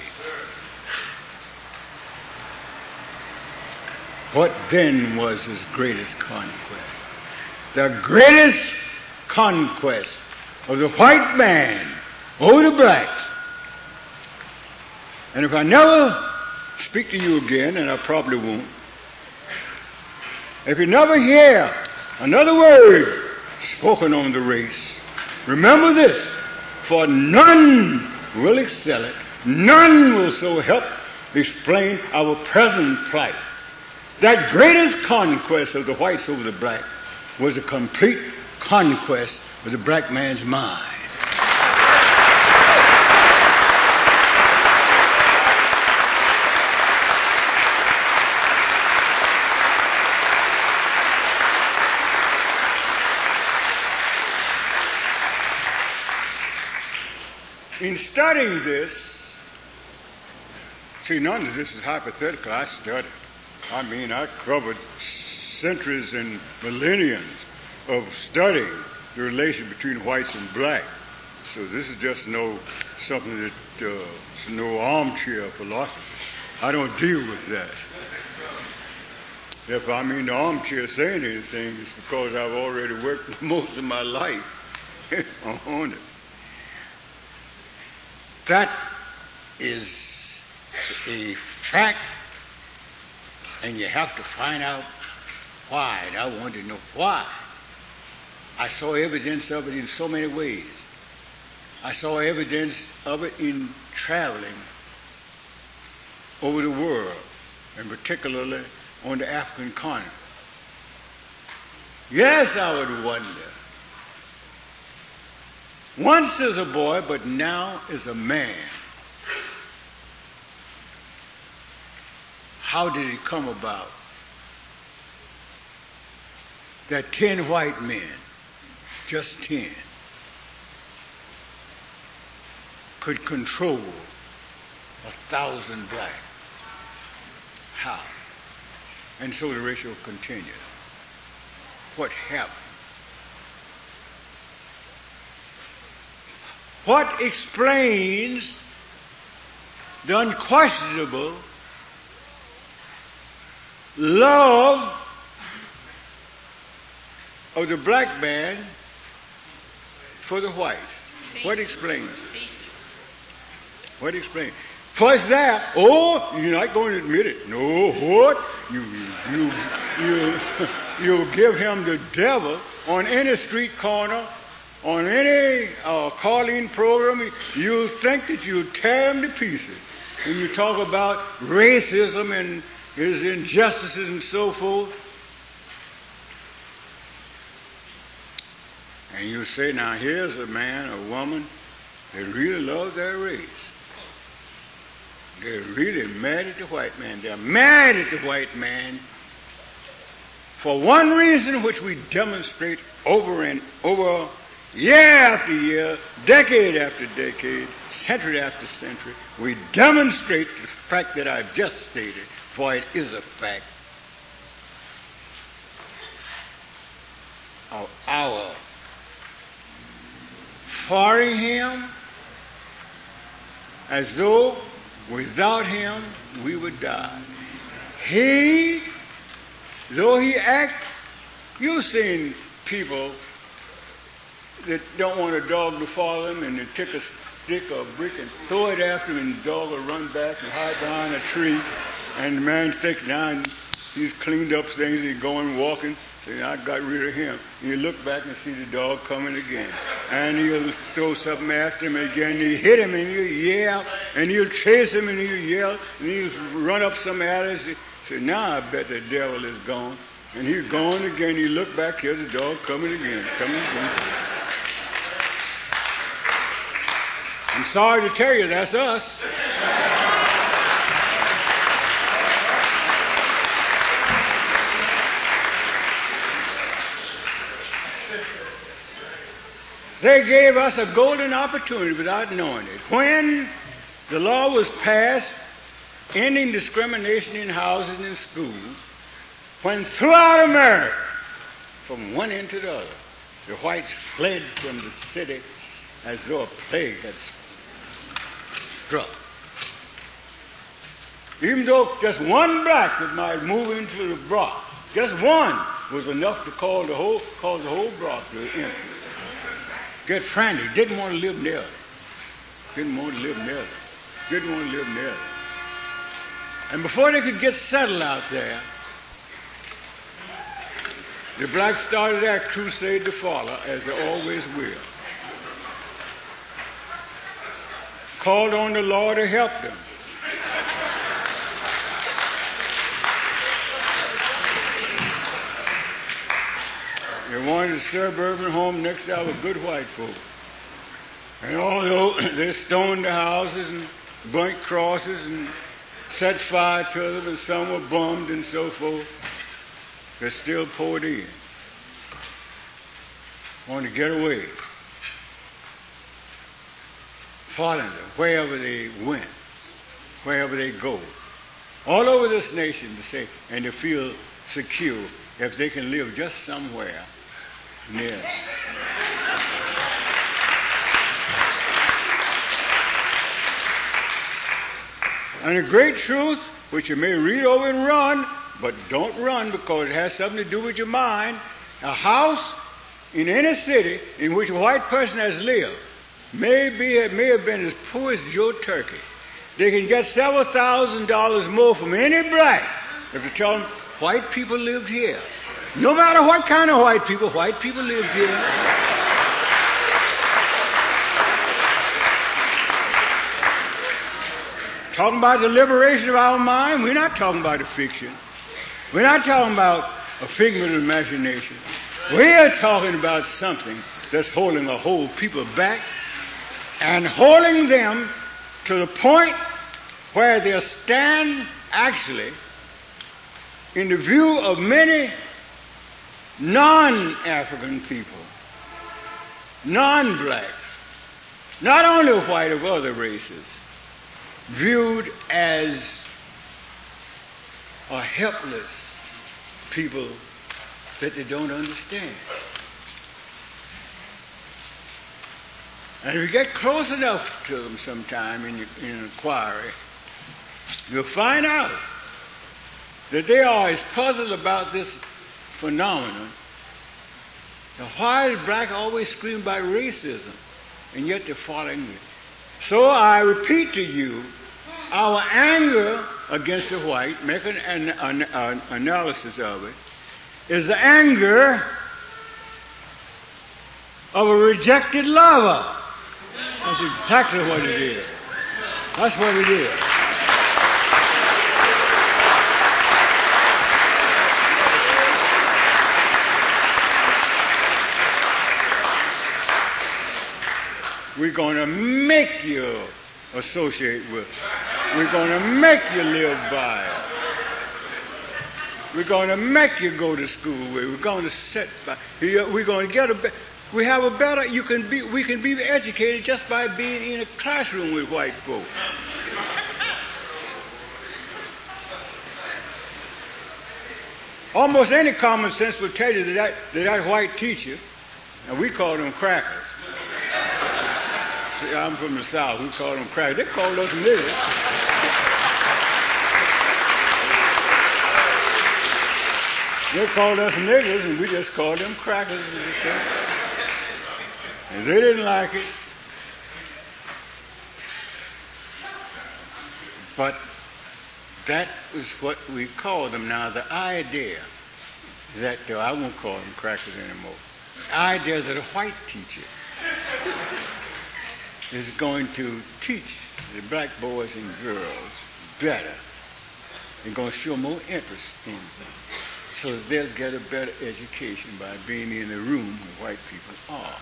What then was his greatest conquest? The greatest conquest of the white man over the blacks. And if I never speak to you again, and I probably won't, if you never hear another word spoken on the race, remember this, for none will excel it, none will so help explain our present plight. That greatest conquest of the whites over the black was a complete conquest of the black man's mind. In studying this, see, none of this is hypothetical. I studied. I mean, I covered centuries and millenniums of studying the relation between whites and black. So this is just no something that uh, it's no armchair philosophy. I don't deal with that. If I'm in the armchair saying anything, it's because I've already worked most of my life on it. That is a fact, and you have to find out why. And I want to know why. I saw evidence of it in so many ways. I saw evidence of it in traveling over the world, and particularly on the African continent. Yes, I would wonder. Once as a boy, but now as a man. How did it come about that ten white men, just ten, could control a thousand black? How? And so the ratio continued. What happened? What explains the unquestionable love of the black man for the white? What explains it? What explains? What's that? Oh, you're not going to admit it. No, what? You, you, you, you give him the devil on any street corner, on any uh, calling program. You think that you tear him to pieces. When you talk about racism and his injustices and so forth. And you say, now here's a man, a woman that really loves their race. They're really mad at the white man. They're mad at the white man for one reason which we demonstrate over and over, year after year, decade after decade, century after century. We demonstrate the fact that I've just stated, for it is a fact, of our firing him as though without him we would die. He, though he act, you've seen people that don't want a dog to follow them, and they take a stick or a brick and throw it after him, and the dog will run back and hide behind a tree, and the man thinks now he's cleaned up things, he's going walking, saying, I got rid of him. And you look back and see the dog coming again. And he'll throw something after him again, and he'll hit him, and he'll yell, and he'll chase him, and he'll yell, and he'll run up some alleys. Say, now I bet the devil is gone. And he's gone again. You look back here, the dog coming again, coming again. I'm sorry to tell you, that's us. They gave us a golden opportunity without knowing it. When the law was passed, ending discrimination in housing and schools, when throughout America, from one end to the other, the whites fled from the city as though a plague had struck. Even though just one black that might move into the block, just one was enough to cause the whole, cause the whole block to empty. Get frantic, didn't want to live near them. Didn't want to live near them. Didn't want to live near them. And before they could get settled out there, the blacks started their crusade to follow, as they always will. Called on the Lord to help them. They wanted a suburban home next door with good white folk. And although they stoned the houses and burnt crosses and set fire to them, and some were bummed and so forth, they still poured in. Wanted to get away. Following them wherever they went, wherever they go. All over this nation to say, and to feel secure if they can live just somewhere near. And a great truth, which you may read over and run, but don't run because it has something to do with your mind. A house in any city in which a white person has lived may be, may have been as poor as Joe Turkey. They can get several thousand dollars more from any black if you tell them white people lived here. No matter what kind of white people, white people lived here. Talking about the liberation of our mind, we're not talking about a fiction. We're not talking about a figment of imagination. We're talking about something that's holding a whole people back and holding them to the point where they'll stand actually in the view of many non-African people, non-blacks, not only white of other races, viewed as a helpless people that they don't understand. And if you get close enough to them sometime in, in an inquiry, you'll find out that they are as puzzled about this phenomenon. The white and black always scream about racism, and yet they're following it. So I repeat to you, our anger against the white, make an, an, an, an analysis of it, is the anger of a rejected lover. That's exactly what it is. That's what it is. We're going to make you associate with it. We're going to make you live by it. We're going to make you go to school with it. We're going to set by. We're going to get a. We have a better. You can be. We can be educated just by being in a classroom with white folks. Almost any common sense will tell you that that, that, that white teacher, and we call them crackers. See, I'm from the South. We call them crackers. They call us niggers. They called us niggers, and we just called them crackers. And they didn't like it. But that is what we call them now. The idea that, though I won't call them crackers anymore, the idea that a white teacher is going to teach the black boys and girls better. They're going to show more interest in them, so that they'll get a better education by being in the room where white people are.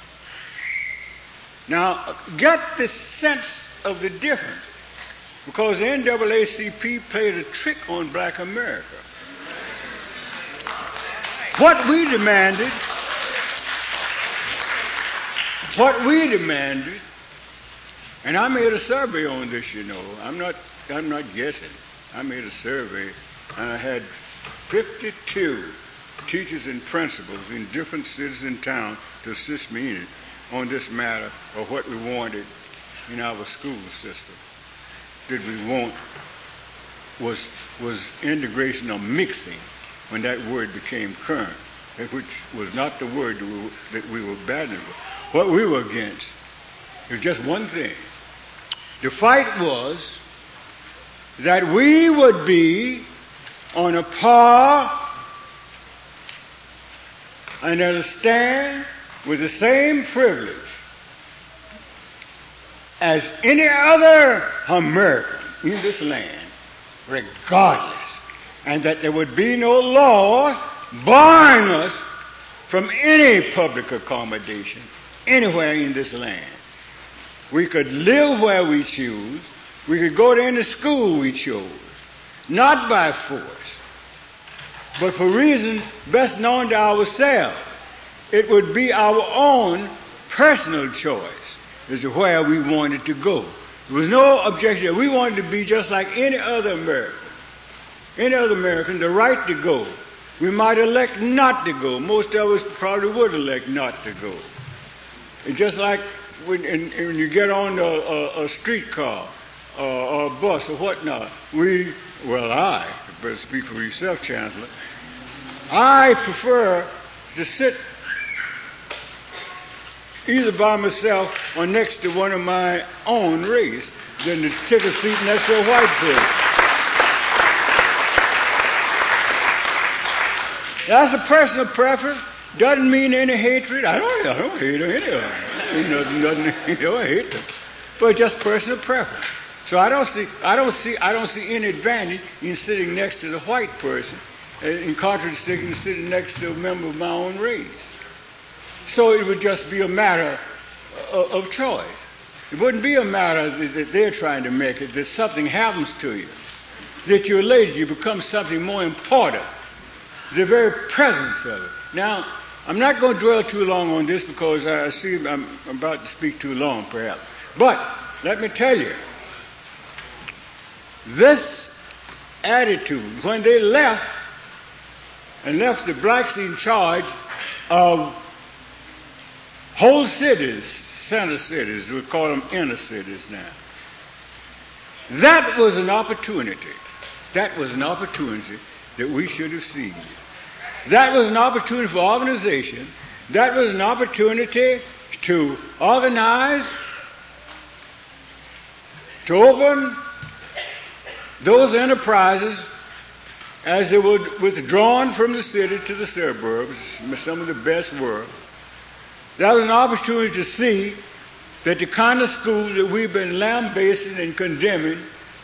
Now, get the sense of the difference, because the N double A C P played a trick on black America. What we demanded, what we demanded, and I made a survey on this, you know. I'm not, I'm not guessing. I made a survey, and I had fifty-two teachers and principals in different cities and towns to assist me in it on this matter of what we wanted in our school system. Did we want was was integration or mixing when that word became current, which was not the word that we, that we were battling with. What we were against is just one thing. The fight was that we would be on a par and at a stand with the same privilege as any other American in this land, regardless, and that there would be no law barring us from any public accommodation anywhere in this land. We could live where we choose. We could go to any school we chose, not by force, but for reasons best known to ourselves. It would be our own personal choice as to where we wanted to go. There was no objection. We wanted to be just like any other American. Any other American, the right to go. We might elect not to go. Most of us probably would elect not to go. And just like when, and, and when you get on a, a, a streetcar uh, or a bus or whatnot, we, well, I, you better speak for yourself, Chancellor, I prefer to sit either by myself or next to one of my own race than to take a seat next to a white person. That's a personal preference. Doesn't mean any hatred. I don't, I don't hate any of them. Ain't nothing, nothing, you know, I hate them. But just personal preference. So I don't see, I don't see, I don't see any advantage in sitting next to the white person, in contradistinction to sitting next to a member of my own race. So it would just be a matter of, of choice. It wouldn't be a matter that, that they're trying to make it, that something happens to you, that you're lazy, you become something more important. The very presence of it. Now, I'm not going to dwell too long on this because I see I'm about to speak too long, perhaps. But let me tell you, this attitude, when they left and left the blacks in charge of whole cities, center cities, we call them inner cities now, that was an opportunity. That was an opportunity that we should have seized. That was an opportunity for organization. That was an opportunity to organize, to open those enterprises as they were withdrawn from the city to the suburbs, some of the best were. That was an opportunity to see that the kind of schools that we've been lambasting and condemning,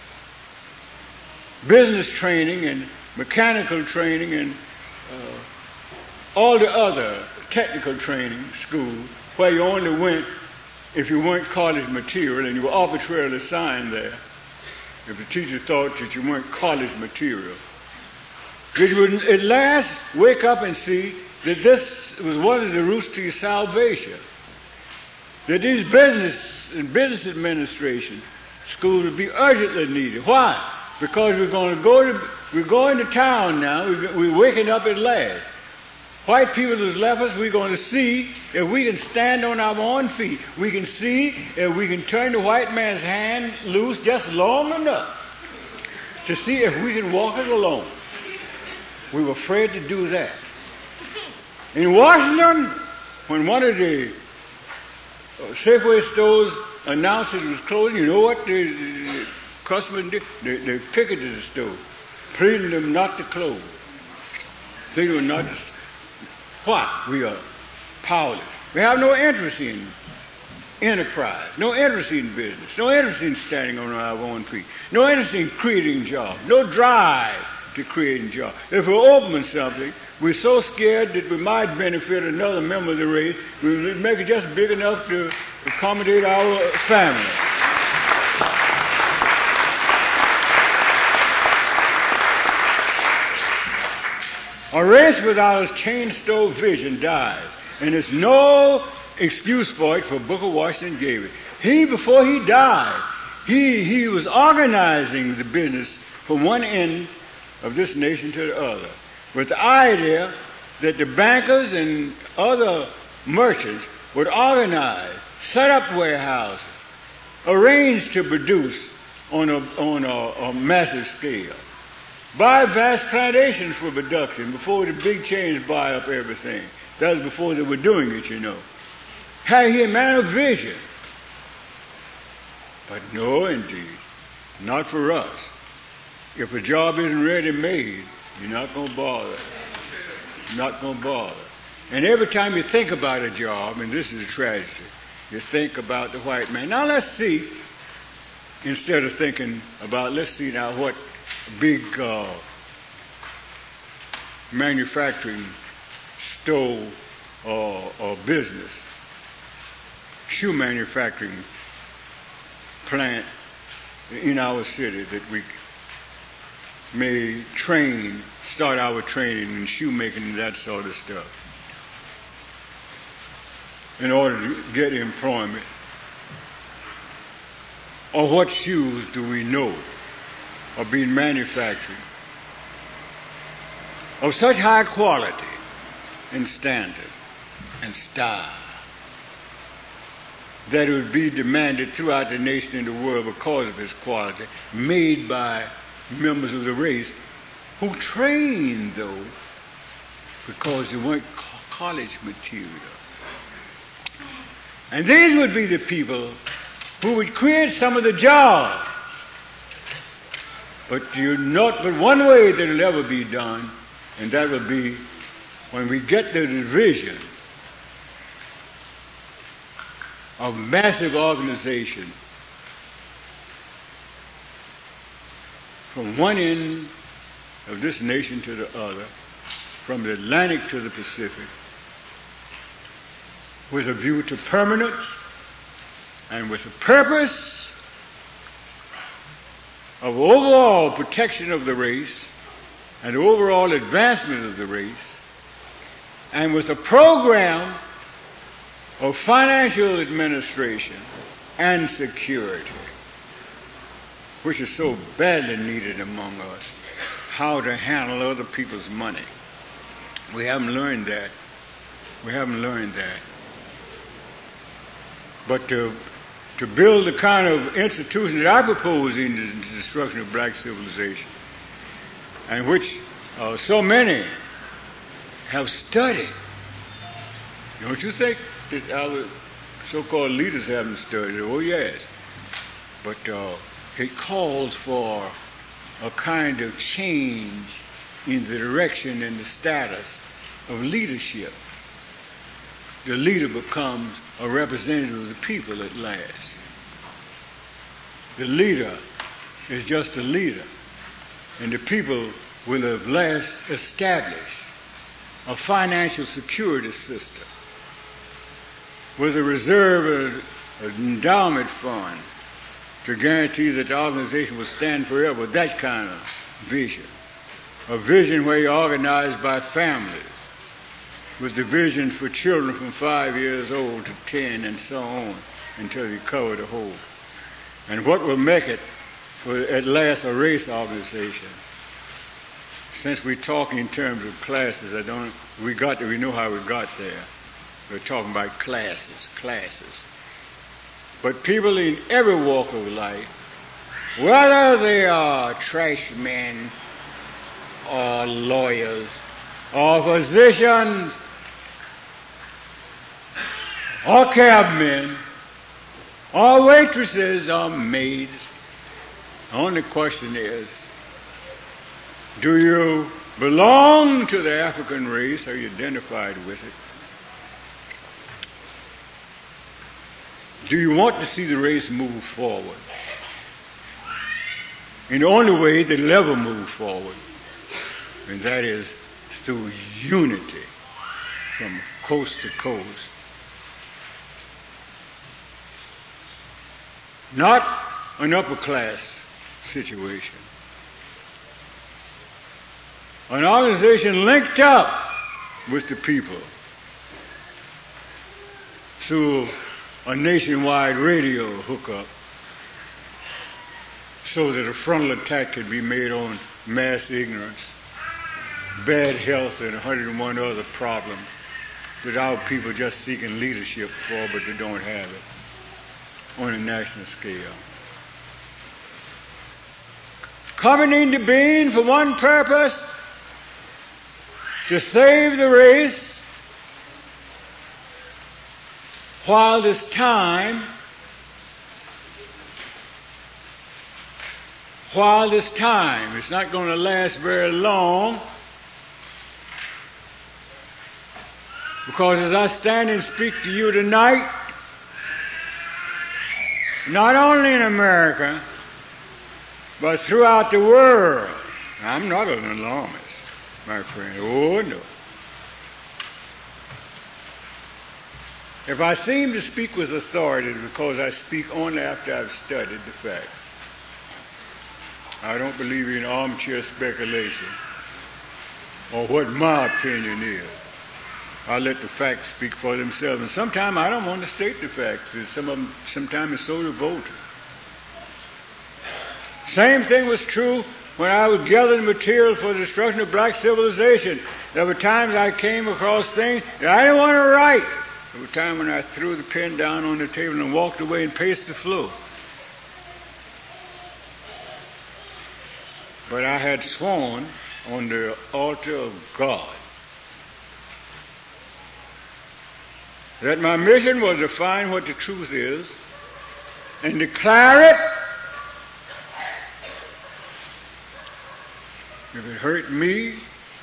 business training and mechanical training and uh, all the other technical training schools where you only went if you weren't college material and you were arbitrarily assigned there. If the teacher thought that you weren't college material. That you would at last wake up and see that this was one of the routes to your salvation. That these business and business administration schools would be urgently needed. Why? Because we're going to go to, we're going to town now. We're waking up at last. White people who's left us, we're going to see if we can stand on our own feet. We can see if we can turn the white man's hand loose just long enough to see if we can walk it alone. We were afraid to do that. In Washington, when one of the Safeway stores announced it was closing, you know what the, the customers did? They, they picketed the store, pleading them not to close. They were not to. Why? We are powerless. We have no interest in enterprise, no interest in business, no interest in standing on our own feet, no interest in creating jobs, no drive to creating jobs. If we open something, we're so scared that we might benefit another member of the race, we make it just big enough to accommodate our family. A race without a chain stove vision dies, and there's no excuse for it, for Booker Washington gave it. He, before he died, he, he was organizing the business from one end of this nation to the other, with the idea that the bankers and other merchants would organize, set up warehouses, arrange to produce on a, on a, a massive scale. Buy vast plantations for production before the big chains buy up everything. That was before they were doing it, you know. Had he a man of vision? But no, indeed. Not for us. If a job isn't ready made, you're not going to bother. You're not going to bother. And every time you think about a job, and this is a tragedy, you think about the white man. Now let's see, instead of thinking about, let's see now what big uh, manufacturing stove or, or business, shoe manufacturing plant in our city that we may train, start our training in shoemaking and that sort of stuff in order to get employment? Or what shoes do we know are being manufactured of such high quality and standard and style that it would be demanded throughout the nation and the world because of its quality, made by members of the race who trained, though, because they weren't co- college material. And these would be the people who would create some of the jobs. But you note but one way that it'll ever be done, and that will be when we get the division of massive organization from one end of this nation to the other, from the Atlantic to the Pacific, with a view to permanence and with a purpose of overall protection of the race and overall advancement of the race, and with a program of financial administration and security, which is so badly needed among us, how to handle other people's money. We haven't learned that. We haven't learned that. But to, to build the kind of institution that I propose in the destruction of black civilization, and which uh, so many have studied. Don't you think that our so-called leaders haven't studied? Oh, yes. But uh, it calls for a kind of change in the direction and the status of leadership. The leader becomes a representative of the people at last. The leader is just a leader, and the people will have last established a financial security system with a reserve, an endowment fund to guarantee that the organization will stand forever. That kind of vision. A vision where you're organized by families, with divisions for children from five years old to ten and so on until you cover the whole. And what will make it for at last a race organization? Since we talk in terms of classes, I don't, we got to, we know how we got there. We're talking about classes, classes. But people in every walk of life, whether they are trash men or lawyers or physicians or cabmen or waitresses or maids, the only question is, do you belong to the African race? Are you identified with it? Do you want to see the race move forward? And the only way that it'll ever move forward, and that is through unity from coast to coast. Not an upper class situation. An organization linked up with the people through a nationwide radio hookup so that a frontal attack could be made on mass ignorance, bad health, and a hundred and one other problems that our people just seeking leadership for, but they don't have it on a national scale. Coming into being for one purpose, to save the race while this time, while this time, it's not going to last very long, because as I stand and speak to you tonight, not only in America, but throughout the world, I'm not an alarmist, my friend. Oh, no. If I seem to speak with authority, it's because I speak only after I've studied the fact. I don't believe in armchair speculation or what my opinion is. I let the facts speak for themselves. And sometimes I don't want to state the facts. Some of them, sometimes it's so revolting. Same thing was true when I was gathering material for the destruction of black civilization. There were times I came across things that I didn't want to write. There were times when I threw the pen down on the table and walked away and paced the floor. But I had sworn on the altar of God that my mission was to find what the truth is and declare it. If it hurt me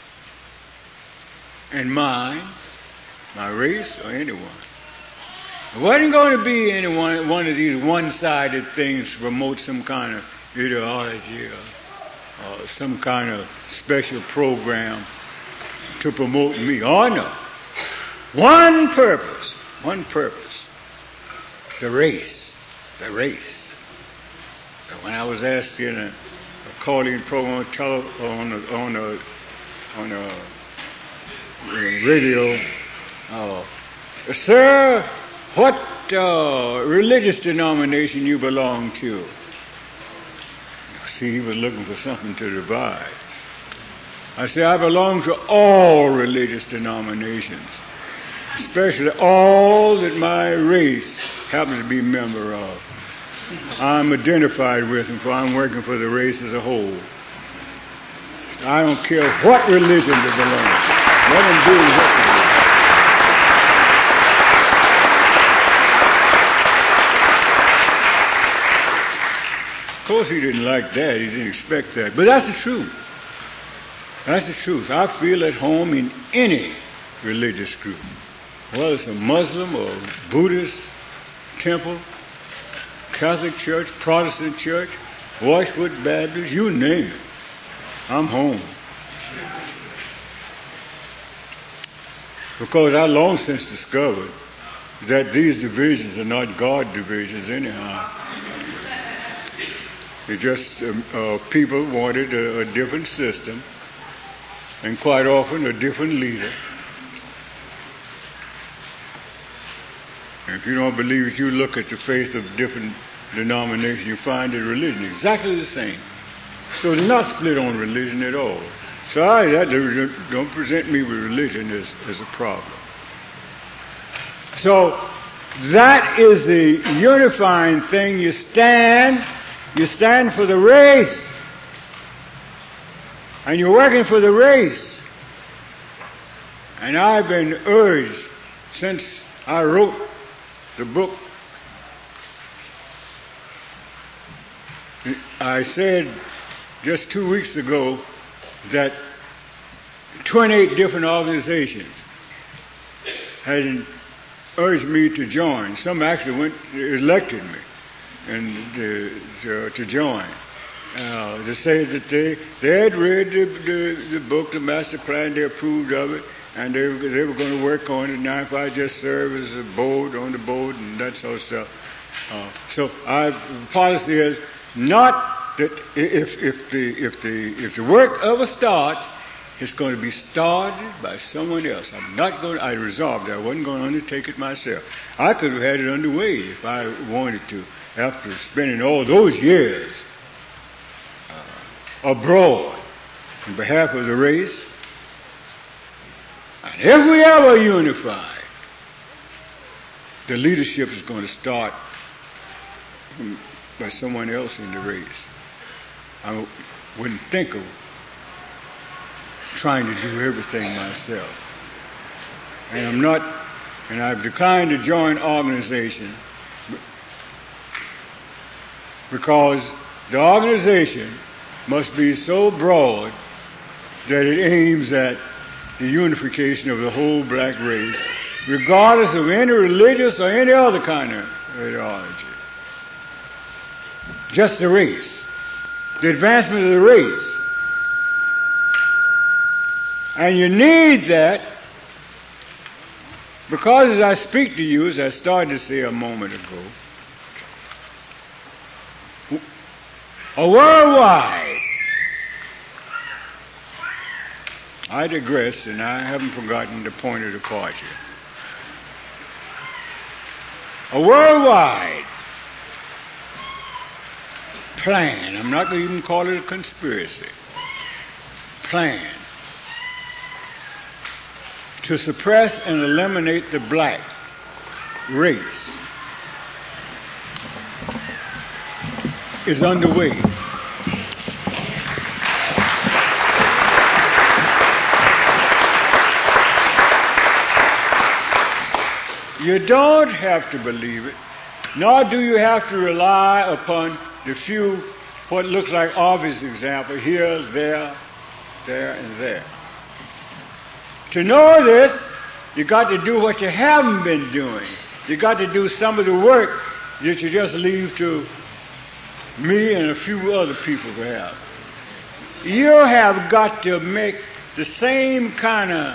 and mine, my race, or anyone. It wasn't going to be any one, one of these one-sided things to promote some kind of ideology or, or some kind of special program to promote me. Oh, no. One purpose, one purpose. The race, the race. And when I was asked in a, a calling program on, tele, on, a, on, a, on a, a radio, uh, sir, what uh, religious denomination you belong to? See, he was looking for something to divide. I said, I belong to all religious denominations, especially all that my race happens to be a member of. I'm identified with them, for I'm working for the race as a whole. I don't care what religion they belong to. Let them do what they do. Of course he didn't like that. He didn't expect that. But that's the truth. That's the truth. I feel at home in any religious group, whether it's a Muslim or Buddhist temple, Catholic church, Protestant church, Washwood Baptist, you name it. I'm home. Because I long since discovered that these divisions are not God divisions anyhow. It just um, uh, people wanted a, a different system, and quite often a different leader. And if you don't believe it, you look at the faith of different denominations, you find that religion is exactly the same. So they're not split on religion at all. So I that don't present me with religion as, as a problem. So that is the unifying thing. You stand, you stand for the race. And you're working for the race. And I've been urged since I wrote the book. I said just two weeks ago that twenty-eight different organizations had urged me to join. Some actually went elected me and to, to, to join. Uh, to say that they they had read the, the, the book, the master plan, they approved of it, and they, they were going to work on it. Now, if I just serve as a board on the board and that sort of stuff. Uh, so our policy is not that if if the if the if the work ever starts, it's going to be started by someone else. I'm not going. I resolved that I wasn't going to undertake it myself. I could have had it underway if I wanted to, after spending all those years abroad on behalf of the race. And if we ever unify, the leadership is going to start by someone else in the race. I wouldn't think of trying to do everything myself. And I'm not, and I've declined to join organization because the organization must be so broad that it aims at the unification of the whole black race, regardless of any religious or any other kind of ideology. Just the race. The advancement of the race. And you need that Because as I speak to you, as I started to say a moment ago, a worldwide, I digress, and I haven't forgotten the point of departure. A worldwide plan, I'm not going to even call it a conspiracy, plan to suppress and eliminate the black race is underway. You don't have to believe it, nor do you have to rely upon the few, what looks like obvious example, here, there, there, and there. To know this, you got to do what you haven't been doing. You got to do some of the work that you just leave to me and a few other people perhaps. You have got to make the same kind of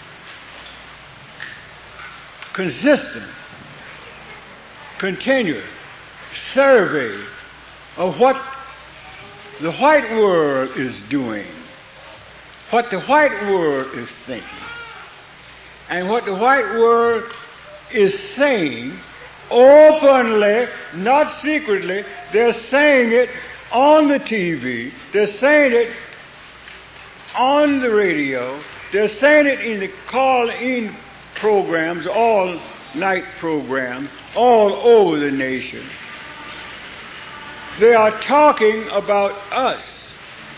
consistent, continuous survey of what the white world is doing, what the white world is thinking, and what the white world is saying openly, not secretly. They're saying it on the T V, they're saying it on the radio, they're saying it in the call-in programs, all night programs, all over the nation. They are talking about us.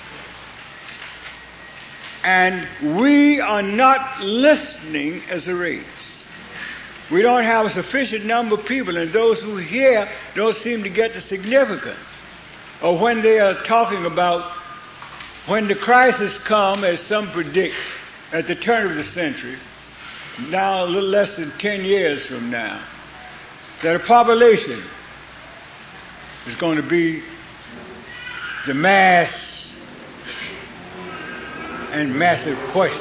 And we are not listening as a race. We don't have a sufficient number of people, and those who hear don't seem to get the significance of when they are talking about when the crisis come, as some predict, at the turn of the century, now a little less than ten years from now, that a population is going to be the mass and massive question.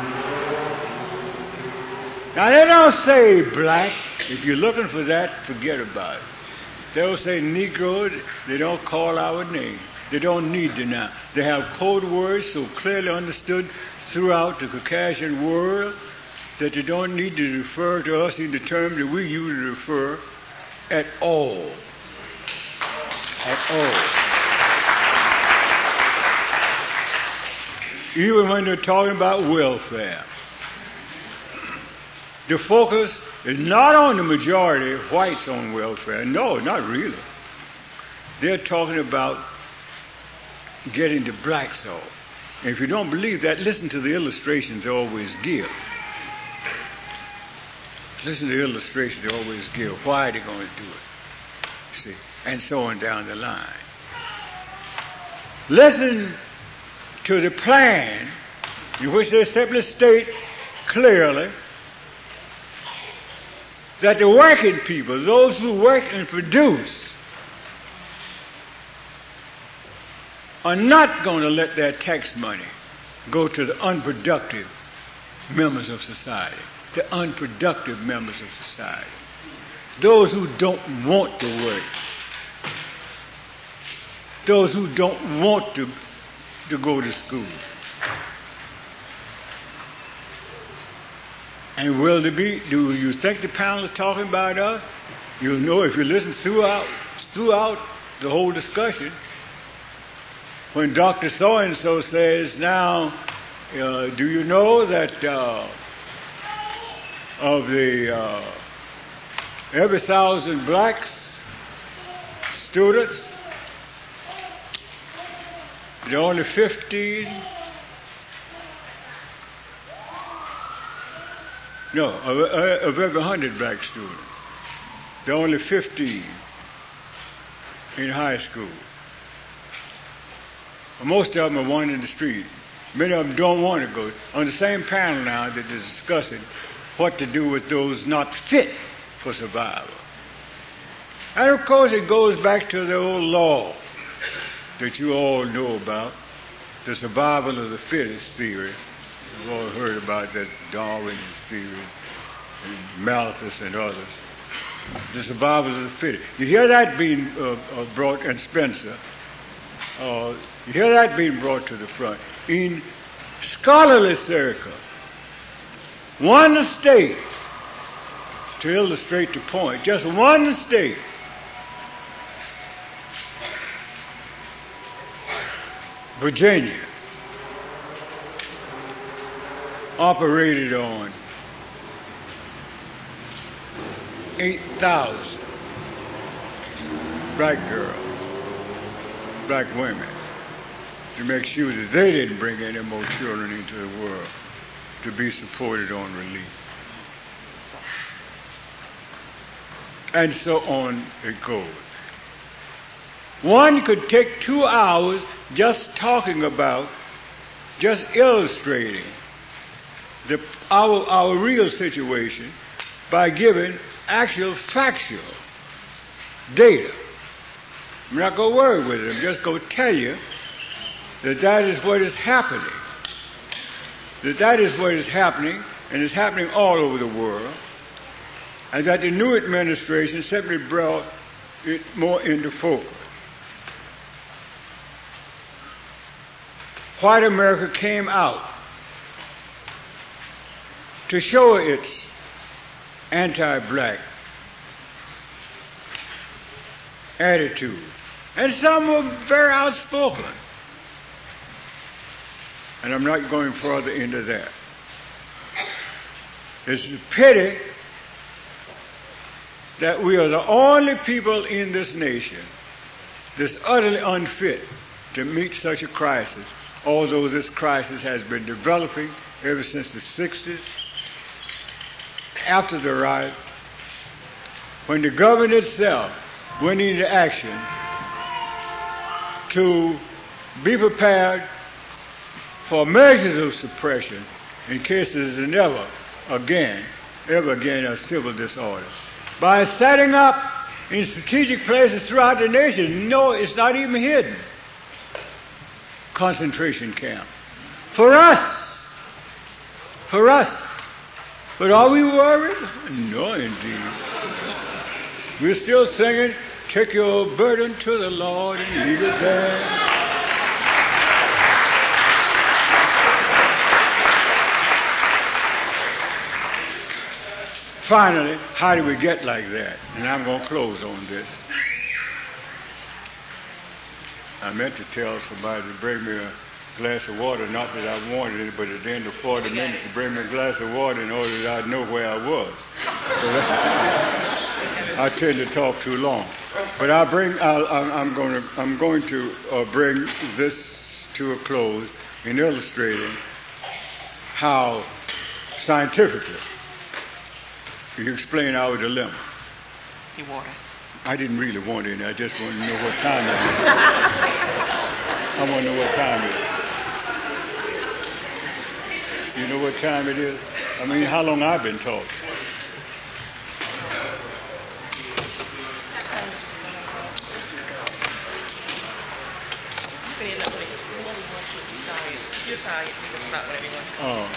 Now they don't say black. If you're looking for that, forget about it. They'll say Negro. They don't call our name. They don't need to now. They have code words so clearly understood throughout the Caucasian world that they don't need to refer to us in the terms that we usually refer at all. At all. Even when they're talking about welfare. The focus is not on the majority of whites on welfare. No, not really. They're talking about getting the blacks off. And if you don't believe that, listen to the illustrations they always give. Listen to the illustrations they always give. Why they're going to do it. See, and so on down the line. Listen to the plan in which they simply state clearly that the working people, those who work and produce, are not going to let their tax money go to the unproductive members of society, the unproductive members of society, those who don't want to work, those who don't want to, to go to school. And will there be, do you think the panel is talking about us? You'll know if you listen throughout, throughout the whole discussion. When Doctor So-and-so says, now, uh, do you know that uh, of the uh, every thousand blacks students, there are only fifteen. No, of, of every hundred black students, there are only fifteen in high school. Most of them are wandering the street. Many of them don't want to go. On the same panel now that they're discussing what to do with those not fit for survival. And of course it goes back to the old law that you all know about, the survival of the fittest theory. You've all heard about that Darwin's theory. and Malthus and others. The survivors of the fittest. You hear that being uh, uh, brought, and Spencer. Uh, you hear that being brought to the front. In scholarly circle, one state, to illustrate the point, just one state Virginia operated on eight thousand black girls, black women, to make sure that they didn't bring any more children into the world to be supported on relief. And so on it goes. One could take two hours just talking about, just illustrating the, our, our real situation by giving actual factual data. I'm not going to worry with it. I'm just going to tell you that that is what is happening. That that is what is happening, and it's happening all over the world, and that the new administration simply brought it more into focus. White America came out to show its anti-black attitude. And some were very outspoken. And I'm not going further into that. It's a pity that we are the only people in this nation that's utterly unfit to meet such a crisis, although this crisis has been developing ever since the sixties, after the riot, when the government itself went into action to be prepared for measures of suppression in case there is never again, ever again a civil disorder. By setting up in strategic places throughout the nation, no, it's not even hidden, concentration camp. For us. For us. But are we worried? No, indeed. We're still singing, take your burden to the Lord and leave it there. Finally, how do we get like that? And I'm going to close on this. I meant to tell somebody to bring me a glass of water, not that I wanted it, but at the end of forty minutes to bring me a glass of water in order that I'd know where I was. I tend to talk too long. But I'll bring, I'll, I'm going to, I'm going to uh, bring this to a close in illustrating how scientifically you explain our dilemma. You want it? I didn't really want it. I just want to know what time it is. I want to know what time it is. You know what time it is? I mean, how long I've been talking? Oh.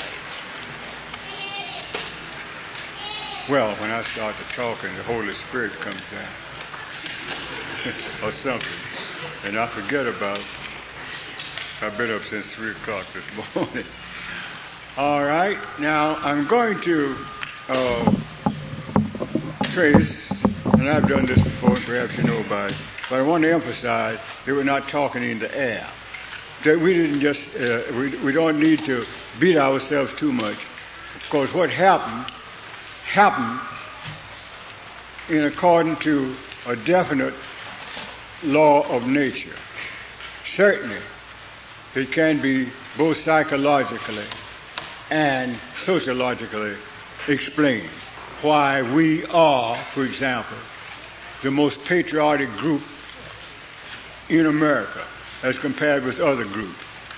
Well, when I start to talk and the Holy Spirit comes down, or something, and I forget about it. I've been up since three o'clock this morning. All right, now I'm going to uh, trace, and I've done this before, and perhaps you know about it, but I want to emphasize that we're not talking in the air. That we didn't just, uh, we, we don't need to beat ourselves too much. Of course, what happened, happened in according to a definite law of nature. Certainly, it can be both psychologically and sociologically explained why we are, for example, the most patriotic group in America as compared with other groups.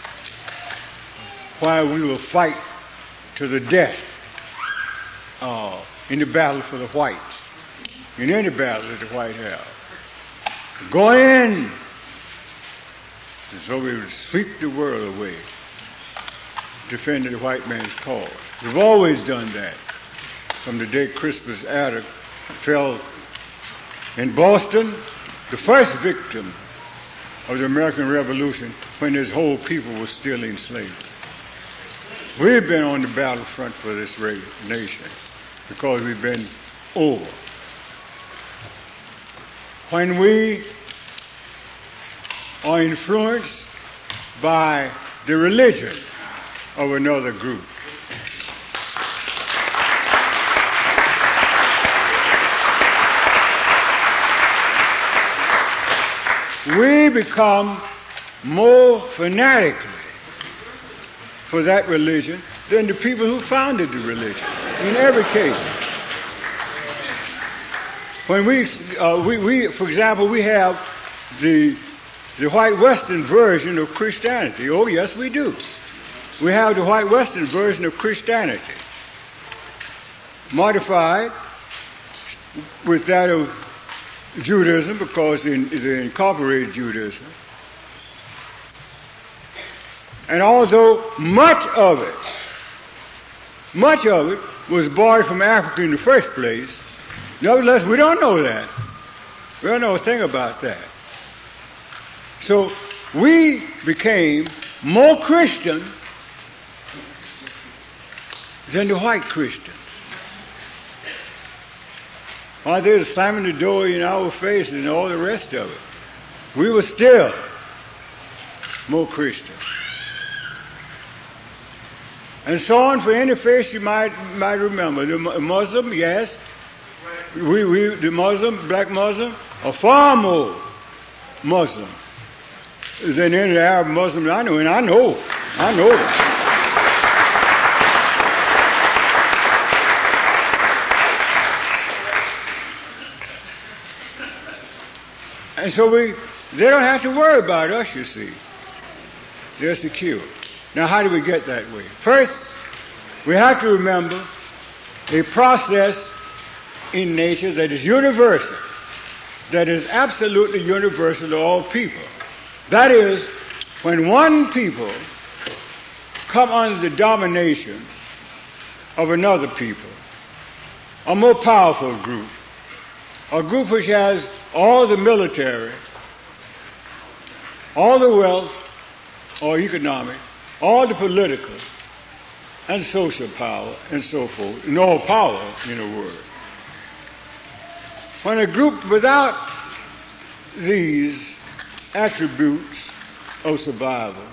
Why we will fight to the death uh, in the battle for the whites, in any battle that the white have. Go in, and so we would sweep the world away, defending the white man's cause. We've always done that. from the day Crispus Attucks fell in Boston, the first victim of the American Revolution, when his whole people was still in slavery. We've been on the battlefront for this nation because we've been over. When we are influenced by the religion of another group, we become more fanatically for that religion than the people who founded the religion, in every case. When we, uh, we, we, for example, we have the, the white Western version of Christianity. Oh, yes, we do. We have the white Western version of Christianity, modified with that of Judaism, because they, they incorporated Judaism. And although much of it, much of it was borrowed from Africa in the first place, nevertheless, we don't know that. We don't know a thing about that. So we became more Christian than the white Christians. While they were slamming the door in our face and all the rest of it, we were still more Christian. And so on for any face you might might remember. The Muslim, yes, we, we the Muslim, black Muslim, are far more Muslim than any Arab Muslim I know, and I know, I know it. And so we, they don't have to worry about us, you see. They're secure. Now, how do we get that way? First, we have to remember a process in nature that is universal, that is absolutely universal to all people. That is, when one people come under the domination of another people, a more powerful group, a group which has all the military, all the wealth or economic, all the political and social power and so forth, and all power in a word. When a group without these attributes of survival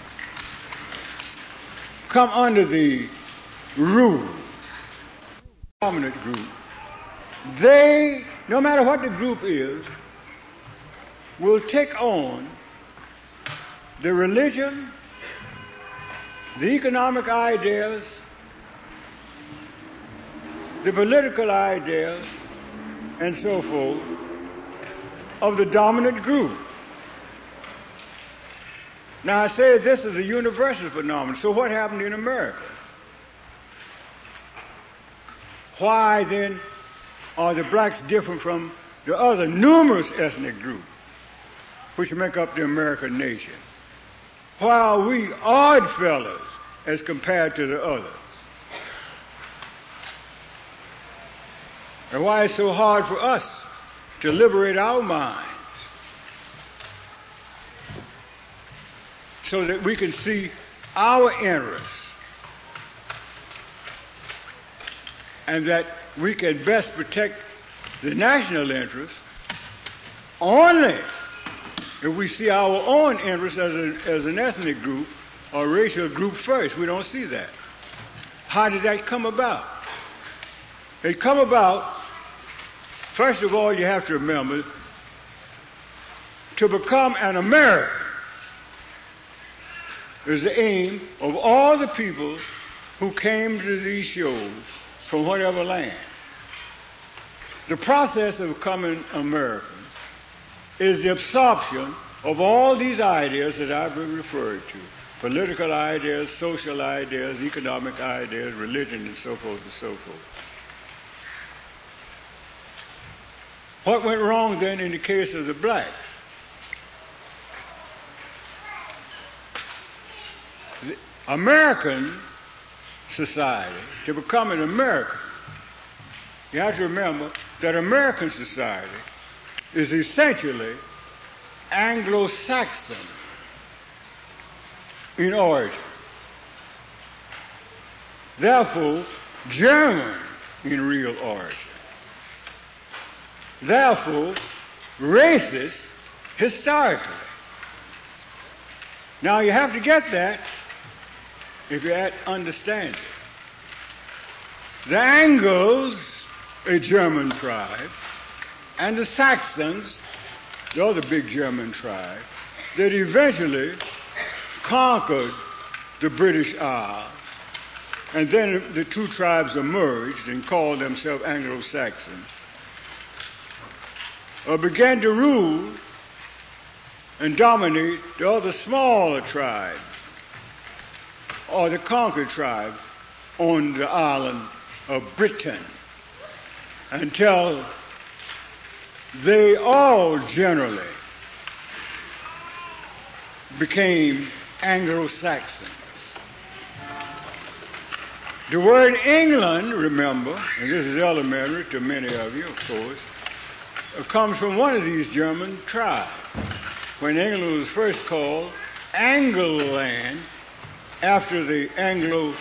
come under the rule of the dominant group, they, no matter what the group is, will take on the religion, the economic ideas, the political ideas, and so forth of the dominant group. Now I say this is a universal phenomenon. So what happened in America? Why then are the blacks different from the other numerous ethnic groups which make up the American nation? Why are we odd fellows as compared to the others? And why it's so hard for us to liberate our minds so that we can see our interests and that we can best protect the national interest only if we see our own interests as, a, as an ethnic group or racial group first. We don't see that. How did that come about? It come about, first of all, you have to remember, to become an American is the aim of all the people who came to these shows from whatever land. The process of becoming American is the absorption of all these ideas that I've referred to. Political ideas, social ideas, economic ideas, religion, and so forth and so forth. What went wrong then in the case of the blacks? The American society, to become an American, You have to remember that American society is essentially Anglo-Saxon in origin. Therefore, German in real origin. Therefore, racist historically. Now you have to get that if you understand it. The Angles, a German tribe, and the Saxons, the other big German tribe, that eventually conquered the British Isles, and then the two tribes emerged and called themselves Anglo-Saxon, or began to rule and dominate the other smaller tribes, or the conquered tribe on the island of Britain, until they all generally became Anglo-Saxons. The word England, remember, and this is elementary to many of you, of course, comes from one of these German tribes. When England was first called Angleland, after the Anglo,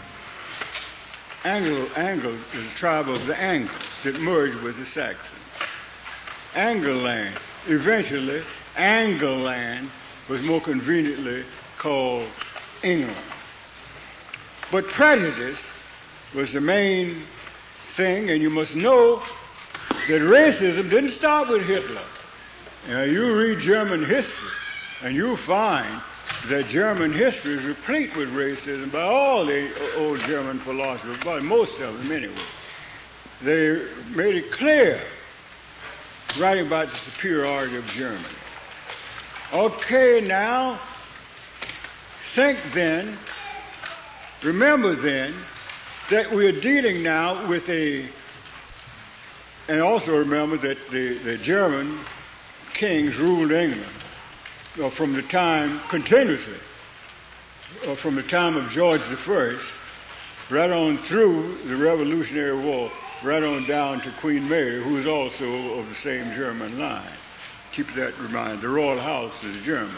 Anglo, Anglo, the tribe of the Angles that merged with the Saxons. Angleland. Eventually, Angleland was more conveniently called England. But prejudice was the main thing, and you must know that racism didn't start with Hitler. Now, you read German history, and you'll find that German history is replete with racism by all the old German philosophers, by most of them anyway. They made it clear, writing about the superiority of Germany. Okay, now, think then, remember then, that we're dealing now with a, and also remember that the, the German kings ruled England uh, from the time, continuously, uh, from the time of George the First, right on through the Revolutionary War, right on down to Queen Mary, who is also of the same German line. Keep that in mind. The royal house is German.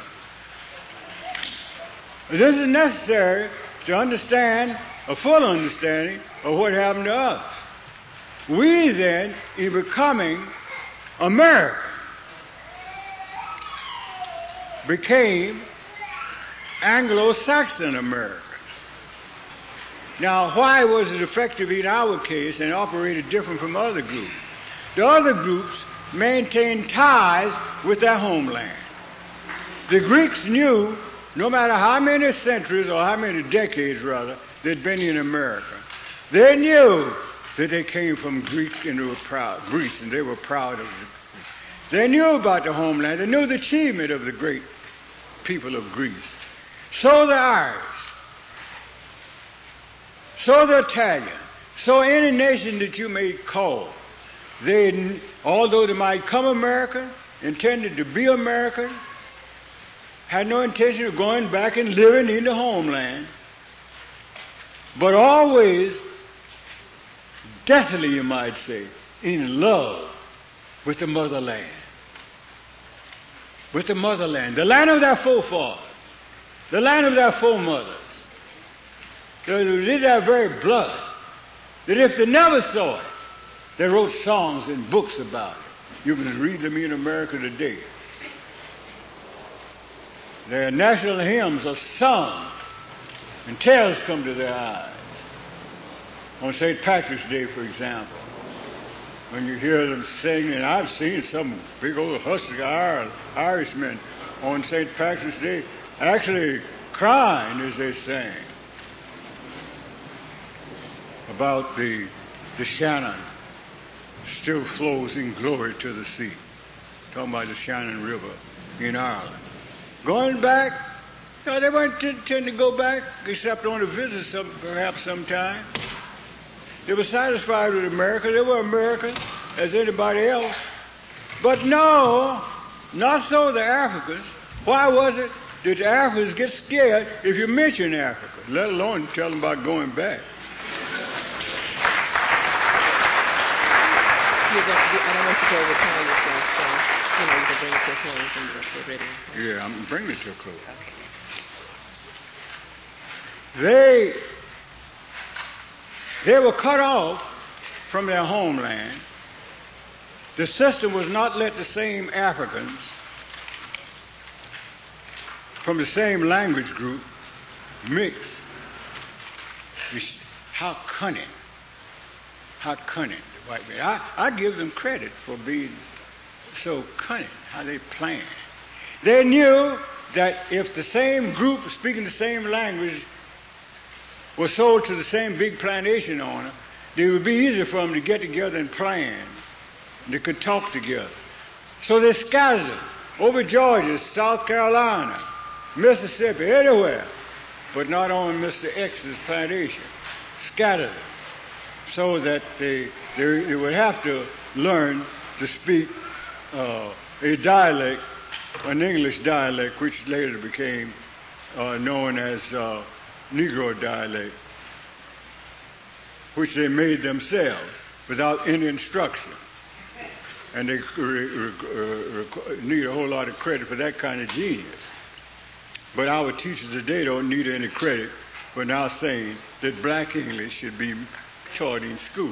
This is necessary to understand, a full understanding of what happened to us. We then, in becoming American, became Anglo-Saxon Americans. Now, why was it effective in our case and operated different from other groups? The other groups maintained ties with their homeland. The Greeks knew, no matter how many centuries, or how many decades rather, they'd been in America, they knew that they came from Greek and they were proud, Greece, and they were proud of it. They knew about the homeland. They knew the achievement of the great people of Greece. So the Irish, so the Italian, so any nation that you may call, they, although they might come American, intended to be American, had no intention of going back and living in the homeland, but always, deathly you might say, in love with the motherland. With the motherland, the land of their forefathers, the land of their foremothers. It was in their very blood that if they never saw it, they wrote songs and books about it. You can read them in America today. Their national hymns are sung, and tears come to their eyes. On Saint Patrick's Day, for example, when you hear them sing, and I've seen some big old husky Irishmen on Saint Patrick's Day actually crying as they sang about the, the Shannon still flows in glory to the sea. Talking about the Shannon River in Ireland. Going back, you know, they weren't t- tend to go back except on a visit some, perhaps sometime. They were satisfied with America. They were American as anybody else. But no, not so the Africans. Why was it that the Africans get scared if you mention Africa, let alone tell them about going back? You're going, I don't want you to overtime yourself, so, you know, you can bring it to a close when you're ready. Yeah, I'm bringing it to a close. Okay. They, they were cut off from their homeland. The system was not let the same Africans from the same language group mix. How cunning, how cunning the white man. I, I give them credit for being so cunning, how they planned. They knew that if the same group speaking the same language was sold to the same big plantation owner, it would be easier for them to get together and plan. They could talk together. So they scattered them over Georgia, South Carolina, Mississippi, anywhere, but not on Mister X's plantation. Scattered them so that they, they, they would have to learn to speak uh, a dialect, an English dialect, which later became uh, known as uh, Negro dialect, which they made themselves without any instruction. And they re- re- re- need a whole lot of credit for that kind of genius. But our teachers today don't need any credit for now saying that black English should be taught in school.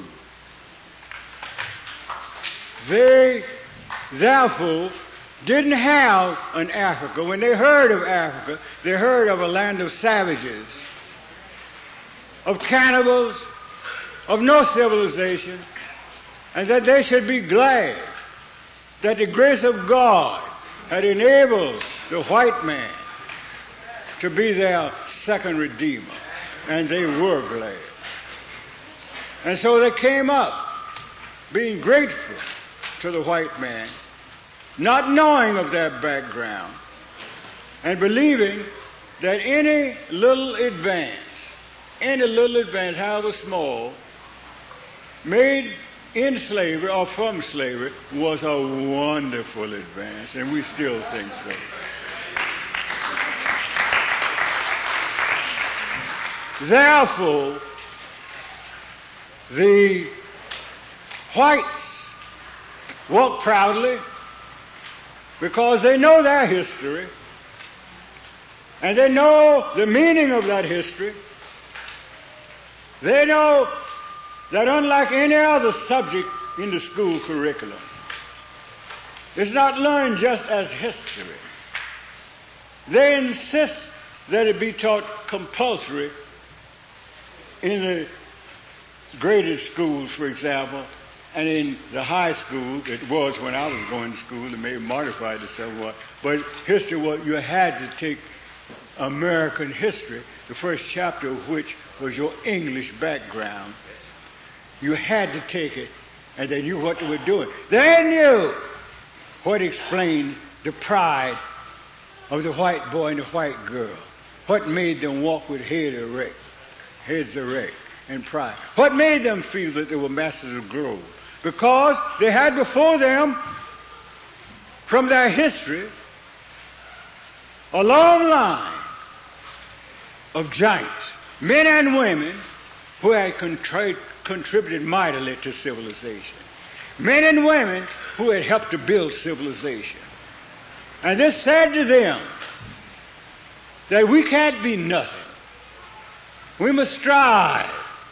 They, therefore, didn't have an Africa. When they heard of Africa, they heard of a land of savages, of cannibals, of no civilization, and that they should be glad that the grace of God had enabled the white man to be their second redeemer. And they were glad. And so they came up being grateful to the white man, not knowing of their background, and believing that any little advance, any little advance, however small, made in slavery or from slavery was a wonderful advance, and we still think so. Therefore, the whites walk proudly because they know their history and they know the meaning of that history. They know that unlike any other subject in the school curriculum, it's not learned just as history. They insist that it be taught compulsory in the graded schools, for example, and in the high school. It was when I was going to school. It may have modified it somewhat. But history, well, you had to take American history, the first chapter of which was your English background. You had to take it, and they knew what they were doing. They knew what explained the pride of the white boy and the white girl. What made them walk with head erect, heads erect, and pride. What made them feel that they were masters of glory? Because they had before them, from their history, a long line of giants, men and women, who had contra- contributed mightily to civilization. Men and women who had helped to build civilization. And this said to them that we can't be nothing. We must strive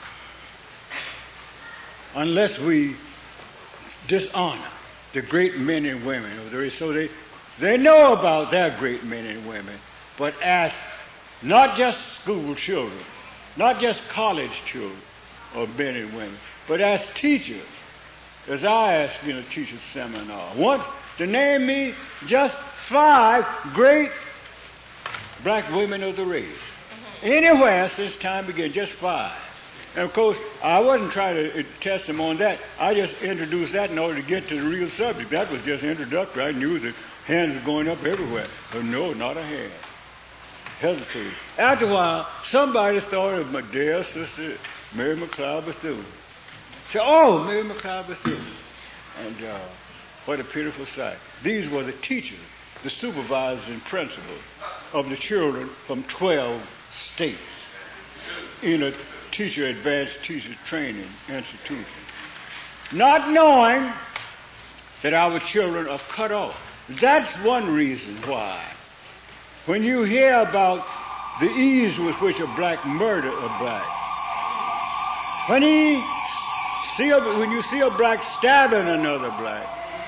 unless we dishonor the great men and women of the race. So they, they know about their great men and women, but as not just school children, not just college children or men and women, but as teachers, as I asked in a teacher's seminar once to name me just five great black women of the race. Anywhere since time began, just five. And of course, I wasn't trying to test them on that. I just introduced that in order to get to the real subject. That was just introductory. I knew that hands were going up everywhere. But no, not a hand. Hesitated. After a while, somebody thought of my dear sister, Mary McLeod Bethune. Said, oh, Mary McLeod Bethune. And uh, what a pitiful sight. These were the teachers, the supervisors and principals of the children from twelve states in a teacher, advanced teacher training institution. not knowing that our children are cut off. That's one reason why. When you hear about the ease with which a black murder a black, when he see a, when you see a black stabbing another black,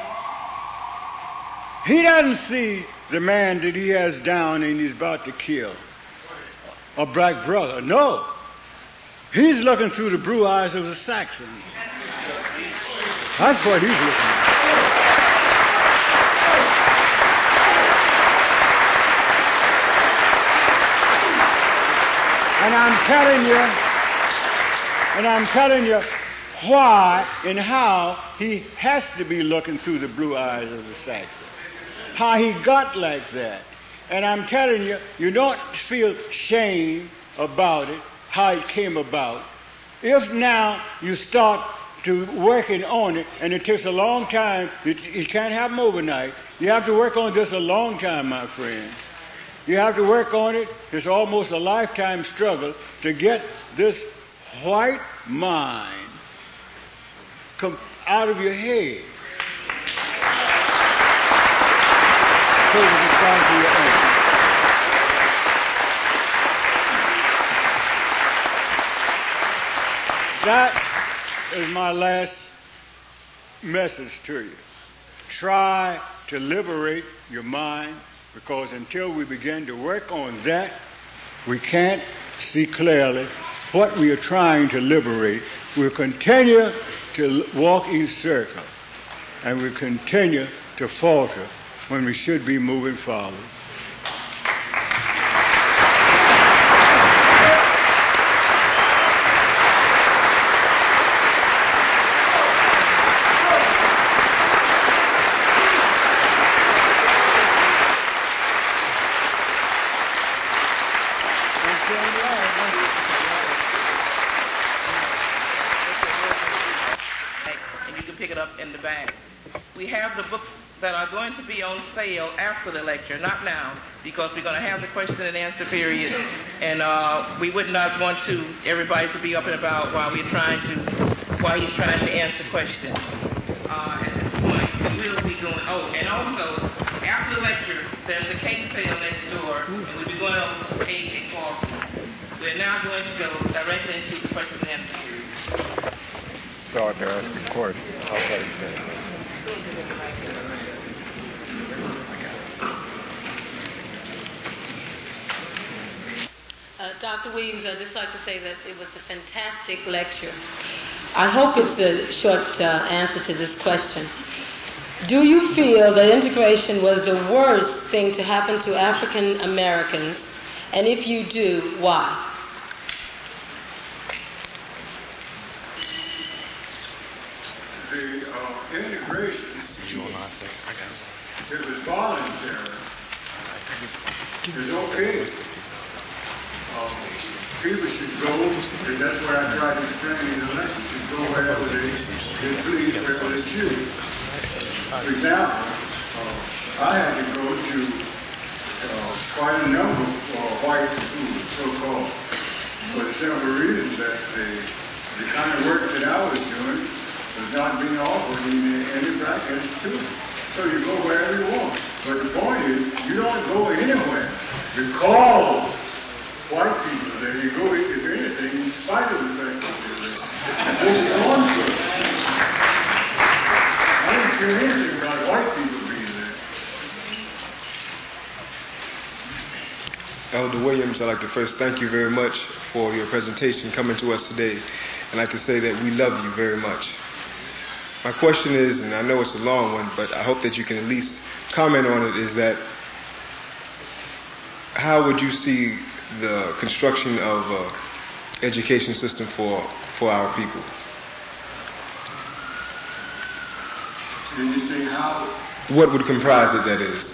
he doesn't see the man that he has down and he's about to kill, a black brother. No. He's looking through the blue eyes of the Saxon. That's what he's looking at. And I'm telling you, and I'm telling you why and how he has to be looking through the blue eyes of the Saxon. How he got like that. And I'm telling you, you don't feel shame about it, how it came about. If now you start to working on it, and it takes a long time, it, it can't happen overnight. You have to work on this a long time, my friend. You have to work on it. It's almost a lifetime struggle to get this white mind come out of your head. So that it's down to your own. That is my last message to you. Try to liberate your mind, because until we begin to work on that, we can't see clearly what we are trying to liberate. We'll continue to walk in circle, and we'll continue to falter when we should be moving forward. And you can pick it up in the bag. We have the books that are going to be on sale after the lecture, not now, because we're going to have the question and answer period, and uh, we would not want to everybody to be up and about while we're trying to, while he's trying to answer questions. Uh, at this point, we will be going. Oh, and also after the lecture, there's a cake sale next door, and we'll be going over a cake off. We're now going to go directly into the question and answer period. Start there, of course. Okay. Uh, Doctor Williams, I'd just like to say that it was a fantastic lecture. I hope it's a short uh, answer to this question. Do you feel that integration was the worst thing to happen to African Americans? And if you do, why? The uh, integration, if it's voluntary, it's okay. Um, people should go, and that's what I tried to explain in the lecture, should go wherever they, they please, wherever they choose. For example, uh, I had to go to uh, quite a number of uh, white schools, so-called, for the simple reason that the, the kind of work that I was doing was not being offered in any black institution. So you go wherever you want. But the point is, you don't go anywhere because white people there. You go, if anything, in spite of the fact that they're there. Hold on to it. I didn't care anything about white people being there. Elder Williams, I'd like to first thank you very much for your presentation coming to us today. I'd like to say that we love you very much. My question is, and I know it's a long one, but I hope that you can at least comment on it, is that how would you see the construction of an education system for, for our people? Did you say how? What would comprise it, that is?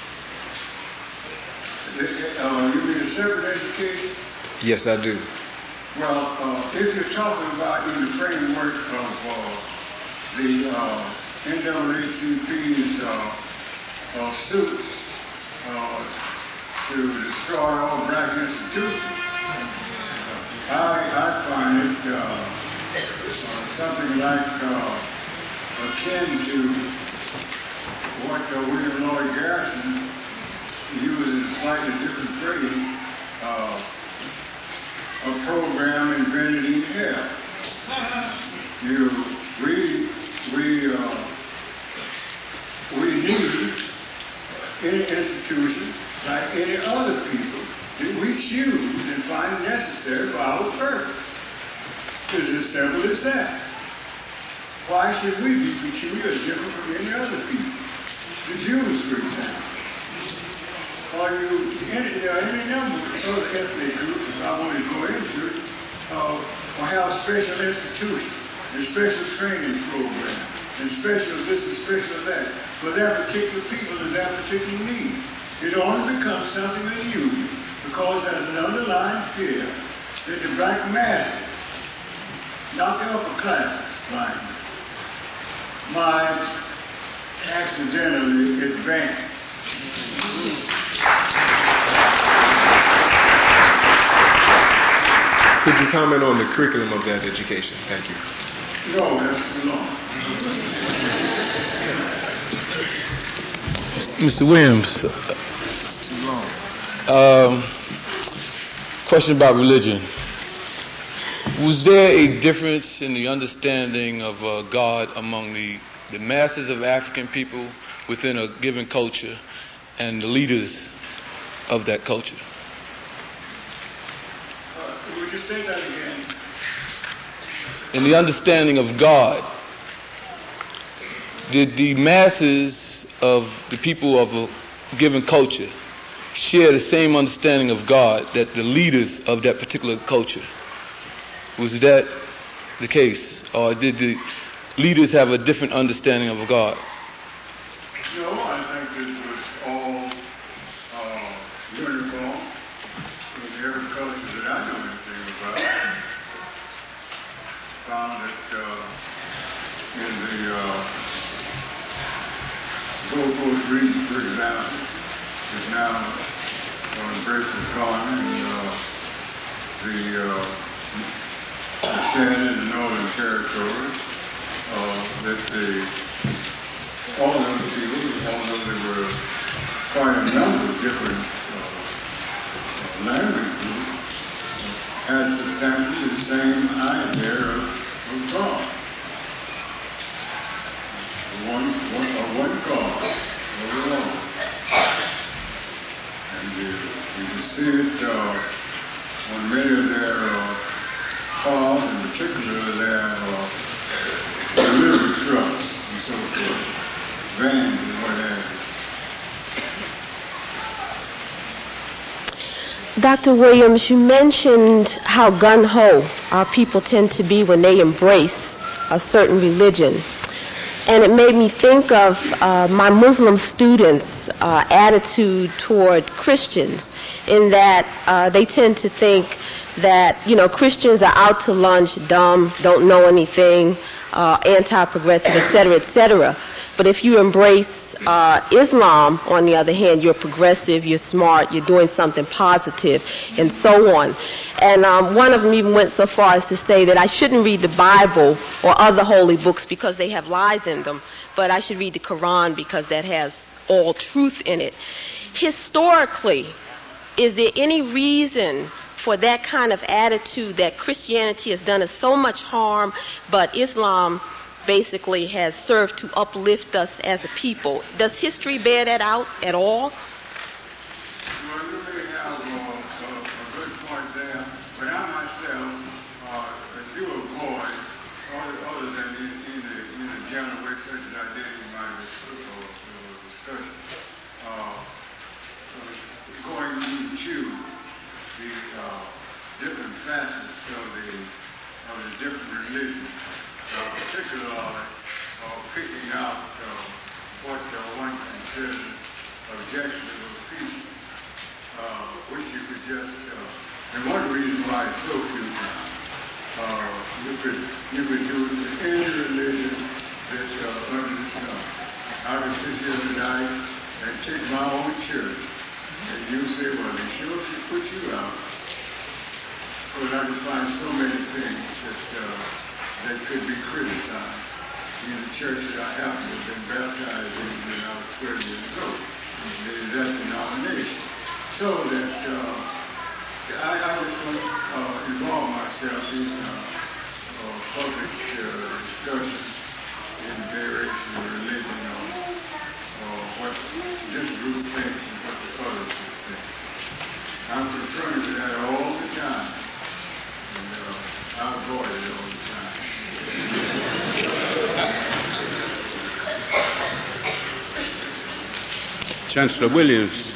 Uh, you mean a separate education? Yes, I do. Well, uh, if you're talking about in the framework of uh, the uh, N double A C P's uh, uh, suits uh, to destroy all black institutions, I, I find it uh, uh, something like uh, akin to what uh, William Lloyd Garrison uses a slightly different phrase, uh, a program invented in hell. You, we, we, uh, we need any institution like any other people that we choose and find necessary for our purpose. It's as simple as that. Why should we be peculiar or different from any other people? The Jews, for example. Or you, any, there are any number of other ethnic groups, if I want to go into it, uh, will have special institutions and special training programs and special this and special that for their particular people and their particular needs. It only becomes something unusual because there's an underlying fear that the black masses, not the upper classes, like might accidentally advance. Could you comment on the curriculum of that education? Thank you. No, that's too long. Mister Williams. It's too long. Um, question about religion. Was there a difference in the understanding of uh, God among the, the masses of African people within a given culture and the leaders of that culture? Uh, would you say that again? In the understanding of God, did the masses of the people of a given culture share the same understanding of God that the leaders of that particular culture? Was that the case? Or did the leaders have a different understanding of God? No, I think it was all uh, uniform in every culture that I know anything about. Found that uh, in the uh, Gold Coast region, for example, is now on the break of Ghana, and uh, the uh, the Shannon and the Northern Territory, uh, that the all of those people, although there were quite a number of different uh, language groups, had substantially the same idea of, of God. One, one, uh, one God, over all. And uh, you can see it uh, on many of their uh, cars, in particular their uh, delivery trucks and so forth, vans and what have you. Doctor Williams, you mentioned how gung-ho our people tend to be when they embrace a certain religion. And it made me think of uh, my Muslim students' uh, attitude toward Christians, in that uh, they tend to think that, you know, Christians are out to lunch, dumb, don't know anything, uh, anti-progressive, et cetera, et cetera. But if you embrace uh, Islam, on the other hand, you're progressive, you're smart, you're doing something positive, and so on. And um, one of them even went so far as to say that I shouldn't read the Bible or other holy books because they have lies in them, but I should read the Quran because that has all truth in it. Historically, is there any reason for that kind of attitude that Christianity has done us so much harm, but Islam basically has served to uplift us as a people? Does history bear that out at all? Well, you may have uh, a, a good point there, but I myself uh, do avoid, other, other than in, in, a, in a general way such as I did in my uh, discussion, uh, going into the uh, different facets of the, of the different religions, uh, particularly uh, picking out uh, what uh, one considers objectionable features. Uh, which you could just, uh, and one reason why it's so few times, uh, you could you could use any religion that uh, under the sun. I could sit here tonight and take my own church, and you say, well, they sure should put you out. So that I could find so many things that uh, that could be criticized in the church that I happened to have been baptized in when I was twelve years old. It is that denomination. So that uh, I, I just don't uh, involve myself in uh, uh, public uh, discussions in various religion or uh, what this group thinks and what the other group thinks. I'm confronted with that all the time, and uh, I avoid it all the time. Chancellor Williams.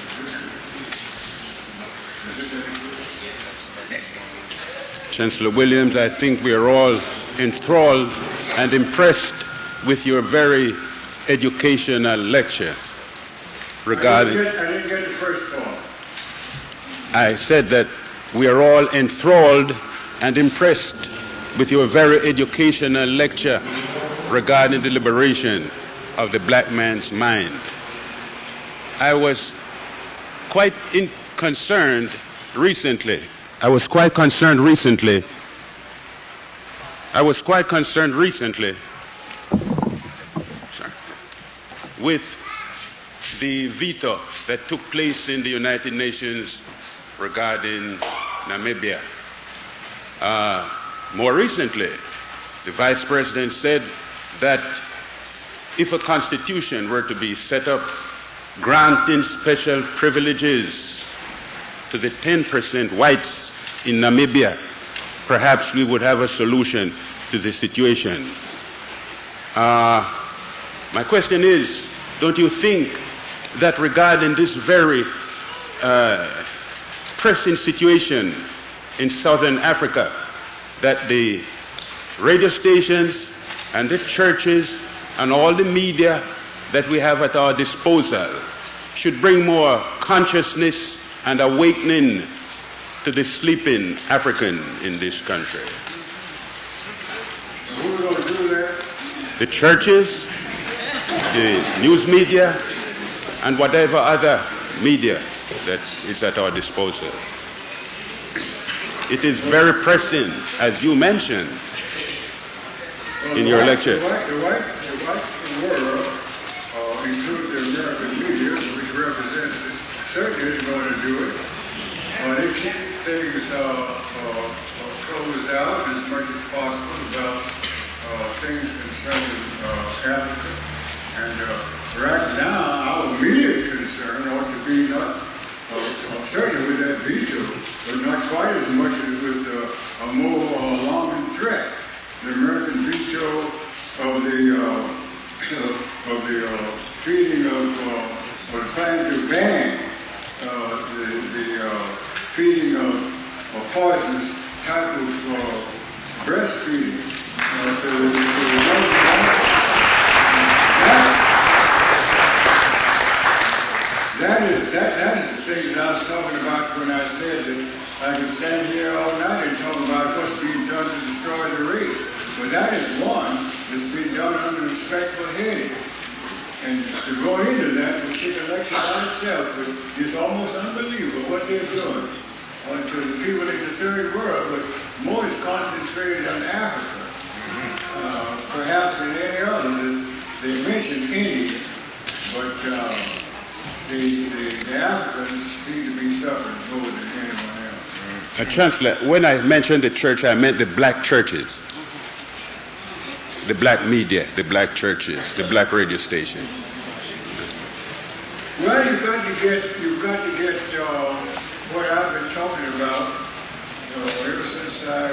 Chancellor Williams, I think we are all enthralled and impressed with your very educational lecture regarding... I didn't get, I didn't get the first part. I said that we are all enthralled and impressed with your very educational lecture regarding the liberation of the black man's mind. I was quite in concerned recently. I was quite concerned recently. I was quite concerned recently sorry, with the veto that took place in the United Nations regarding Namibia. Uh, more recently, the Vice President said that if a constitution were to be set up granting special privileges to the ten percent whites in Namibia, perhaps we would have a solution to the situation. Uh, my question is, don't you think that regarding this very uh, pressing situation in southern Africa, that the radio stations and the churches and all the media that we have at our disposal should bring more consciousness and awakening to the sleeping African in this country? Who's going to do that? The churches, the news media, and whatever other media that is at our disposal. It is very pressing, as you mentioned well, in your white, lecture. The white, the white, the white world, uh, including the American media, which represents it, certainly is going to do it. Uh, they keep things uh, uh, closed out as much as possible about uh, things concerning uh, Africa. And uh, right now, our immediate concern ought to be not, uh, certainly with that veto, but not quite as much as with uh, a more uh, alarming threat. The American veto of the uh, of the uh, feeding of, uh, or plan to ban uh, the, the uh, feeding of a poisonous type of uh, breastfeeding uh, to the, to the that, that is that that is the thing that I was talking about when I said that I could stand here all night and talk about what's being done to destroy the race. But that is one that's being done under respectful heading. And to go into that would take a lecture by itself, but it's almost unbelievable what they're doing uh, to the people in the third world, but more is concentrated on Africa, uh, perhaps than any other. They mentioned India, but uh, the, the, the Africans seem to be suffering more than anyone else. Uh, Chancellor, when I mentioned the church, I meant the black churches. The black media, the black churches, the black radio station. Well, you've got to get, you've got to get uh, what I've been talking about uh, ever since I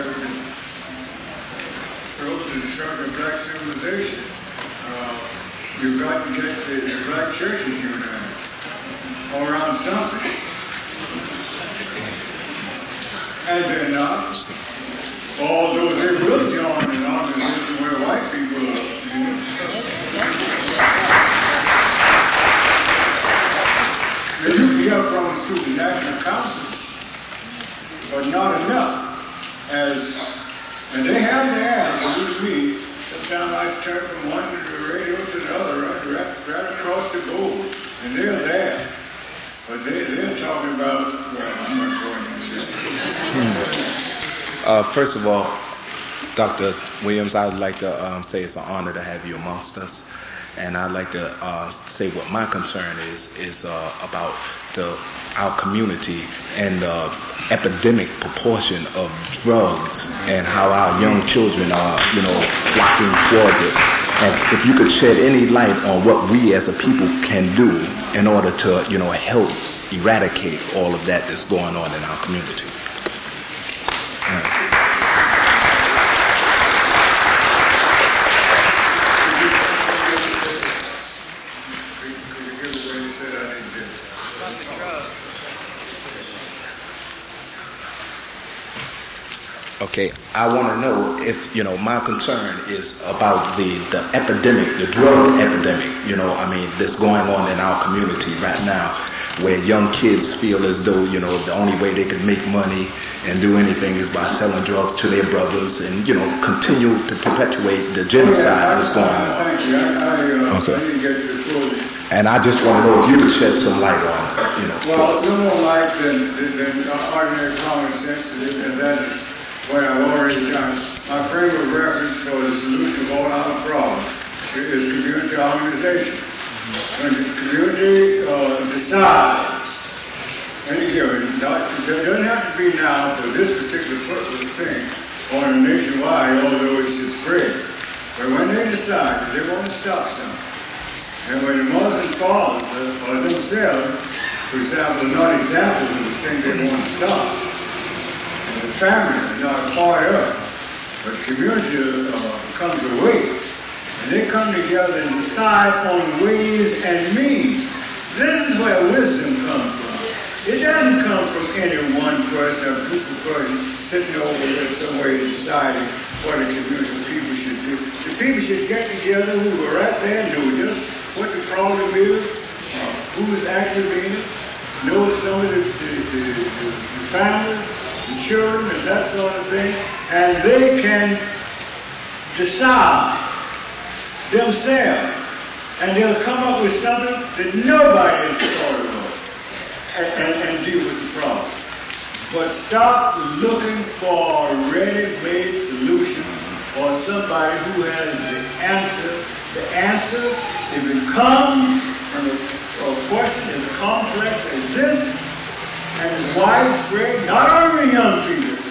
wrote The Destruction of Black Civilization. Uh, you've got to get the, the black churches united around something. And they're not. Although they will join an organization where white people are. You know. They do hear from them through the National Council, but not enough. As and they have the ads, believe me. Sometimes I turn from one to the radio to the other, right, right, right across the board, and they're there. But they, they're talking about, well, I'm not going into that. Uh, first of all, Doctor Williams, I'd like to um, say it's an honor to have you amongst us. And I'd like to uh, say what my concern is, is uh, about the, our community and the epidemic proportion of drugs and how our young children are, you know, flocking towards it. And if you could shed any light on what we as a people can do in order to, you know, help eradicate all of that that's going on in our community. Uh, Okay, I want to know if, you know, my concern is about the, the epidemic, the drug epidemic, you know, I mean, that's going on in our community right now, where young kids feel as though, you know, the only way they can make money and do anything is by selling drugs to their brothers and, you know, continue to perpetuate the genocide that's going on. Okay. And I just want to know if you could shed some light on it, you know. Well, no more light than, than, than ordinary common sense, and that is what I've already done. My frame of reference for the solution of all our problems is community organization. When the community uh, decides, and here, it doesn't have to be now for this particular purpose thing on a nationwide, although it should spread. But when they decide that they want to stop something, and when the Muslim fathers uh, or themselves, for example, are not examples of the thing they want to stop, and the family is not a part of it, but the community uh, comes away, and they come together and decide on ways and means. This is where wisdom comes from. It doesn't come from any one person or group of persons sitting over there somewhere deciding what a community of people should do. The people should get together who are right there and know just what the problem is, uh, who is active in it, know some of the, the, the, the, the families, the children, and that sort of thing, and they can decide themselves, and they'll come up with something that nobody has thought of, and, and, and deal with the problem. But stop looking for a ready-made solution or somebody who has the answer. The answer, if it comes from a, a question as complex as this and is widespread, not only young people,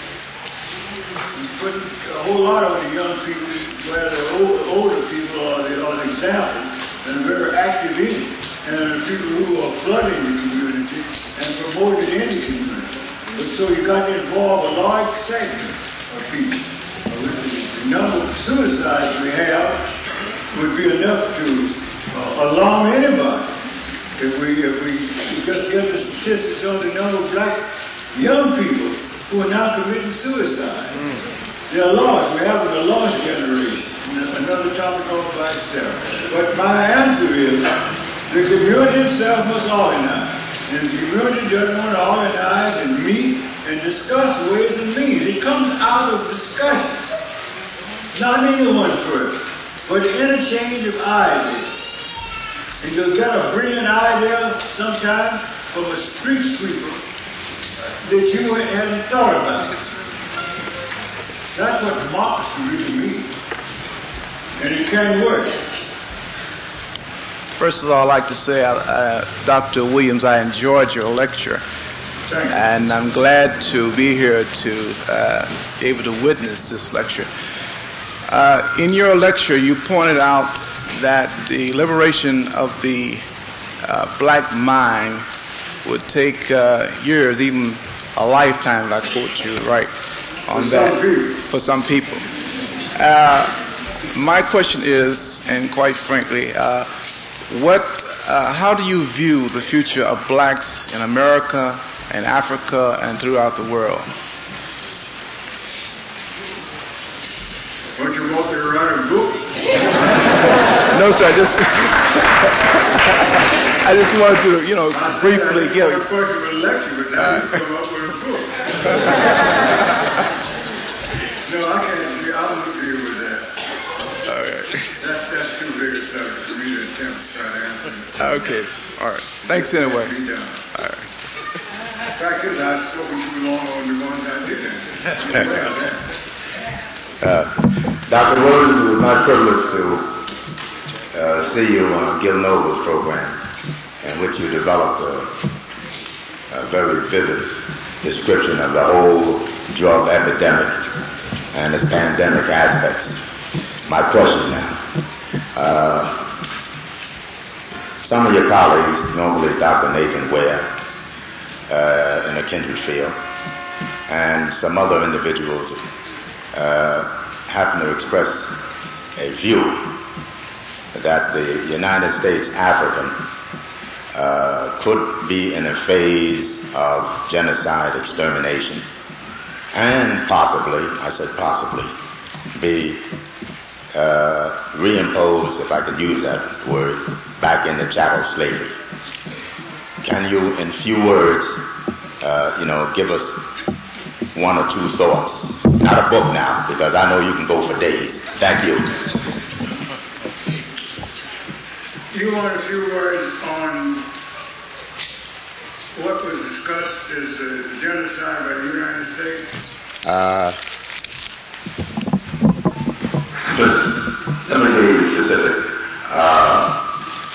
but a whole lot of the young people, where the older, older people are the, are the example and are very active in it, and the people who are flooding the community and promoting it in the community. But so you got to involve a large segment of people. The number of suicides we have would be enough to uh, alarm anybody if we if we just get the statistics on the number of black young people who are now committing suicide. Mm. They're lost. We're having a lost generation. Another topic all by itself. But my answer is the community itself must organize. And the community doesn't want to organize and meet and discuss ways and means. It comes out of discussion. Not any one person, but interchange of ideas. And you'll get a brilliant idea sometimes from a street sweeper that you hadn't thought about. That's what democracy really means. And it can work. First of all, I'd like to say, uh, Doctor Williams, I enjoyed your lecture. And I'm glad to be here to uh, be able to witness this lecture. Uh, in your lecture, you pointed out that the liberation of the uh, black mind would take uh, years, even a lifetime, I quote you right on that, for some people. Uh, my question is, and quite frankly, uh, what, uh, how do you view the future of blacks in America and Africa and throughout the world? Don't you want me to write a book? No, sir. I just, I just wanted to, you know, I briefly I give. I question with a lecture, but now you come up with a book. No, I can't. Do, I won't deal with that. All right. That's that's too big a subject for me to attempt to try to answer. Okay. All right. Thanks anyway. Be done. All right. The fact is, I've spoken too long on the ones I did answer. Well, then. Uh, Doctor Williams, it was my privilege to uh, see you on Gil Noble's program, in which you developed a, a very vivid description of the whole drug epidemic and its pandemic aspects. My question now. Uh, some of your colleagues, normally Doctor Nathan Ware, uh, in a kindred field, and some other individuals uh, happen to express a view that the United States African uh, could be in a phase of genocide extermination and possibly, I said possibly, be uh, reimposed, if I could use that word, back into chattel slavery. Can you, in few words, uh, you know, give us one or two thoughts? Not a book now, because I know you can go for days. Thank you. You want a few words on what was discussed as a genocide by the United States? Uh, Let me be specific. Uh,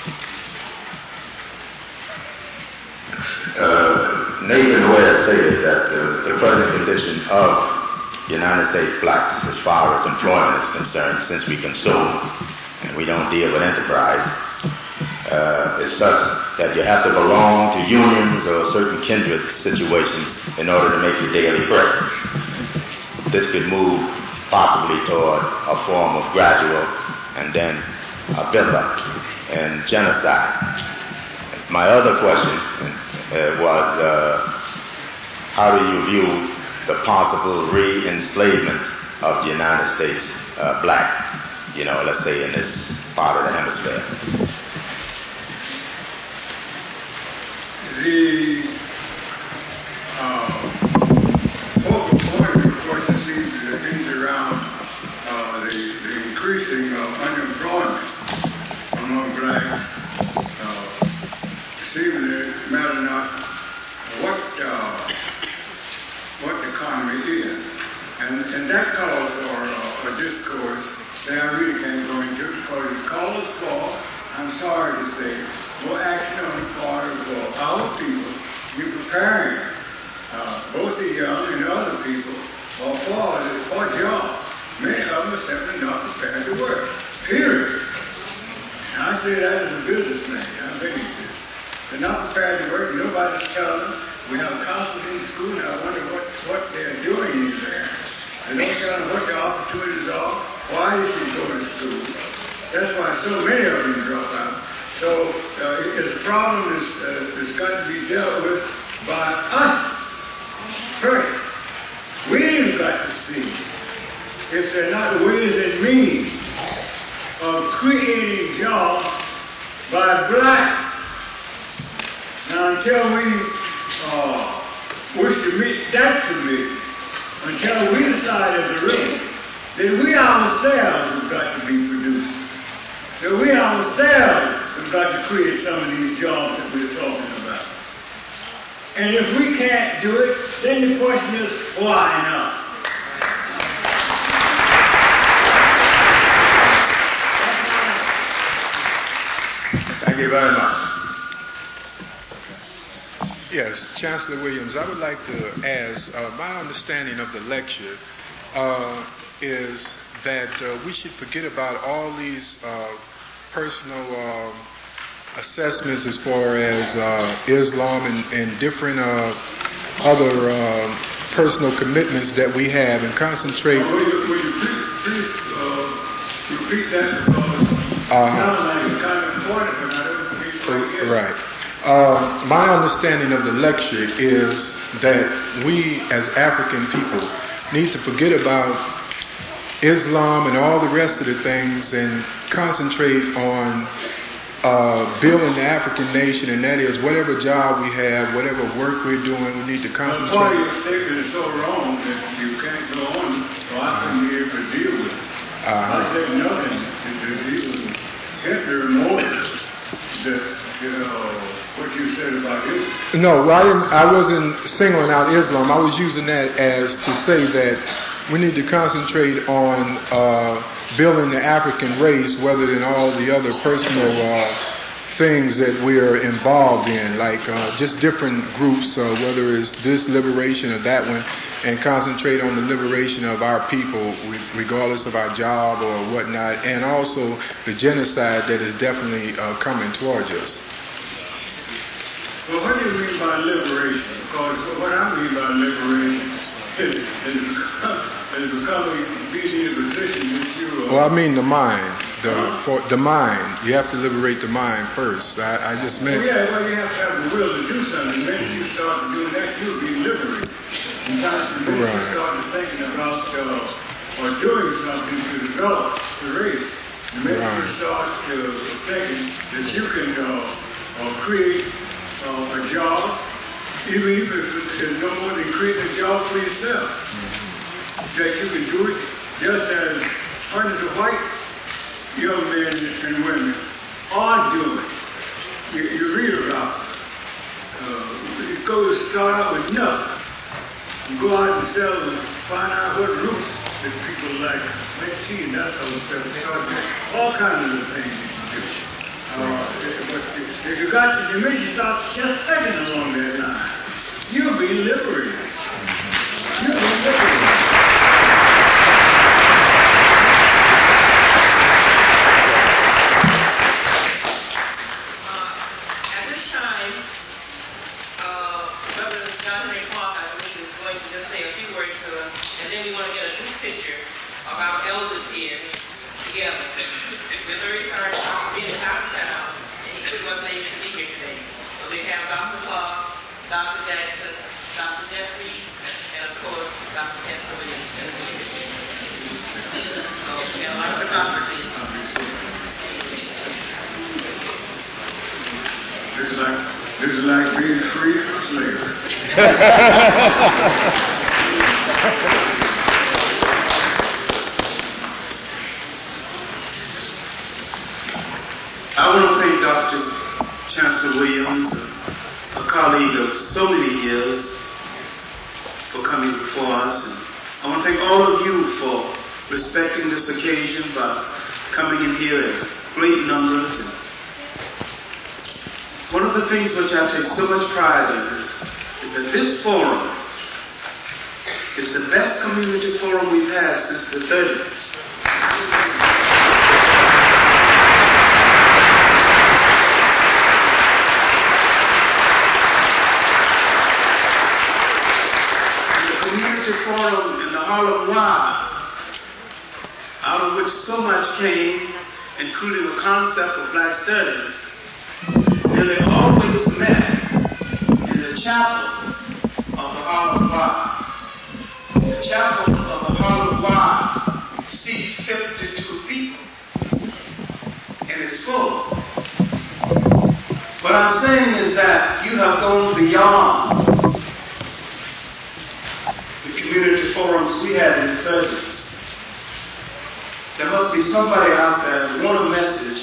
uh, Nathan Ware stated that the, the present condition of United States blacks, as far as employment is concerned, since we consume and we don't deal with enterprise, uh, is such that you have to belong to unions or certain kindred situations in order to make your daily bread. This could move possibly toward a form of gradual and then a build-up and genocide. My other question uh, was, uh, how do you view the possible re-enslavement of the United States uh, black, you know, let's say in this part of the hemisphere? The uh, focal point of your question seems to hinge around uh, the, the increasing of unemployment among blacks. Uh, seemingly matter not what uh, what the economy is, and and that calls for uh, a discourse that I really can't go into, because it calls for, I'm sorry to say, more action on the part of uh, our people in preparing uh, both the young and other people uh, for, for jobs. Many of them are simply not prepared to work, period. And I say that as a businessman. I've been in this. They're not prepared to work. Nobody's telling them. We have counselors in school, and I wonder what, what they're doing in these areas. They don't tell them what the opportunities are, why they should go to school. That's why so many of them drop out. So uh, it's a problem that's, uh, that's got to be dealt with by us first. We've got to see if there are not ways and means of creating jobs by blacks. Now, until we uh, wish to meet that commitment, until we decide as a race that we ourselves have got to be producers, that we ourselves have got to create some of these jobs that we're talking about. And if we can't do it, then the question is, why not? Thank you very much. Yes, Chancellor Williams, I would like to ask, uh, my understanding of the lecture uh, is that uh, we should forget about all these uh, personal um, assessments as far as uh, Islam and, and different uh, other uh, personal commitments that we have, and concentrate. Well, will you, will you please, please uh, repeat that, because it sounds like it's kind of important, but I don't think quite yet. Right. Uh, my understanding of the lecture is that we as African people need to forget about Islam and all the rest of the things and concentrate on uh, building the African nation, and that is whatever job we have, whatever work we're doing, we need to concentrate. But part of your statement is so wrong that you can't go on, so I couldn't be able to deal with it. Uh-huh. I said nothing to deal with Hitler more that, you know, what you said about Islam. No, well, I, didn't, I wasn't singling out Islam. I was using that as to say that we need to concentrate on uh, building the African race rather than all the other personal uh, things that we're involved in, like uh, just different groups, uh, whether it's this liberation or that one, and concentrate on the liberation of our people, regardless of our job or whatnot, and also the genocide that is definitely uh, coming towards us. Well, what do you mean by liberation? Because what I mean by liberation is, is becoming, being in a position that you are... Well, I mean the mind. The for the mind. You have to liberate the mind first. I, I just meant... Well, yeah, well, you have to have the will to do something. Then if you start to do that, you'll be liberated. And that's the minute you start thinking about uh, or doing something to develop the race. The minute right. you start to thinking that you can uh, uh, create uh, a job, even if it's no more than creating a job for yourself, mm-hmm. that you can do it just as hundreds of white young men and women are doing. You, you read about it. Uh, you go to start out with nothing. You go out and sell and find out what roots that people like, make tea and that sort of stuff. All kinds of things you can do. Uh, but if you got to, the minute you start just thinking along that line, you'll be liberated. You'll be liberated. And then we want to get a group picture of our elders here together. We're very sorry about being out of town, and he wasn't able to be here today. So we have Doctor Clark, Doctor Jackson, Doctor Jeffries, and of course, Doctor Chancellor Williams. So we have a lot of democracy. This is like, this is like being free from slavery. I want to thank Doctor Chancellor Williams, a, a colleague of so many years, for coming before us. And I want to thank all of you for respecting this occasion by coming in here in great numbers. And one of the things which I take so much pride in is, is that this forum is the best community forum we've had since the thirties. Forum in the Harlem Y, out of which so much came, including the concept of black studies, nearly always met in the chapel of the Harlem Y. The chapel of the Harlem Y seats fifty-two people, and it's full. What I'm saying is that you have gone beyond community forums we had in the thirties. There must be somebody out there who wants a message.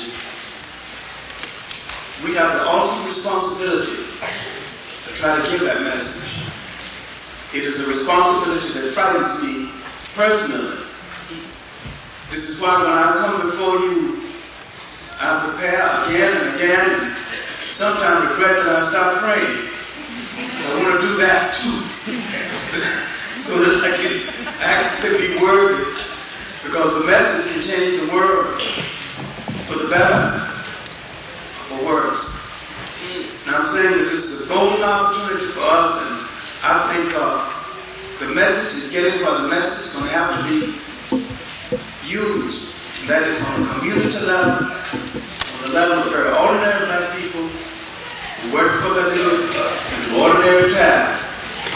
We have the ultimate responsibility to try to give that message. It is a responsibility that frightens me personally. This is why when I come before you, I prepare again and again, and sometimes regret that I stopped praying. I want to do that too. So that I can actually be worthy, because the message can change the world for the better or worse. And I'm saying that this is a golden opportunity for us, and I think uh, the message is getting where the message is going to have to be used. And that is on a community level, on the level of very ordinary black people who work for their living and do ordinary tasks.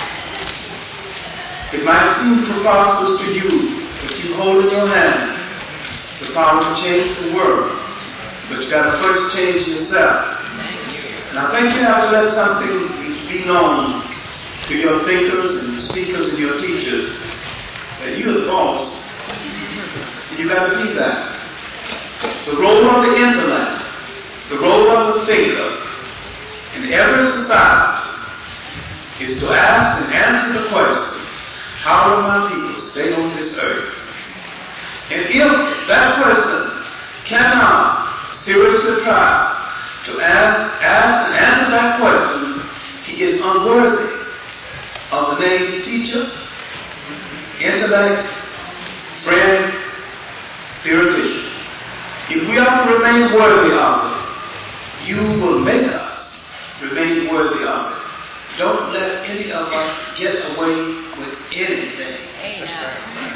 It might seem preposterous to you that you hold in your hand the power to change the world, but you got to first change yourself. And I think you have to let something be known to your thinkers and your speakers and your teachers that you're the boss. And you got to be that. The role of the intellect, the role of the thinker in every society is to ask and answer the question, how do my people stay on this earth. And if that person cannot seriously try to ask, ask and answer that question, he is unworthy of the name teacher, intellect, friend, theoretician. If we are to remain worthy of it, you will make us remain worthy of it. Don't let any of us get away with anything. Amen.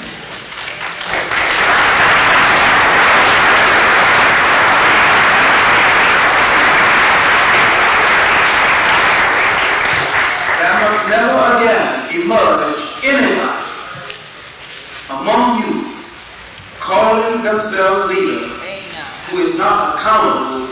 There must never again emerge anybody among you calling themselves leader who is not accountable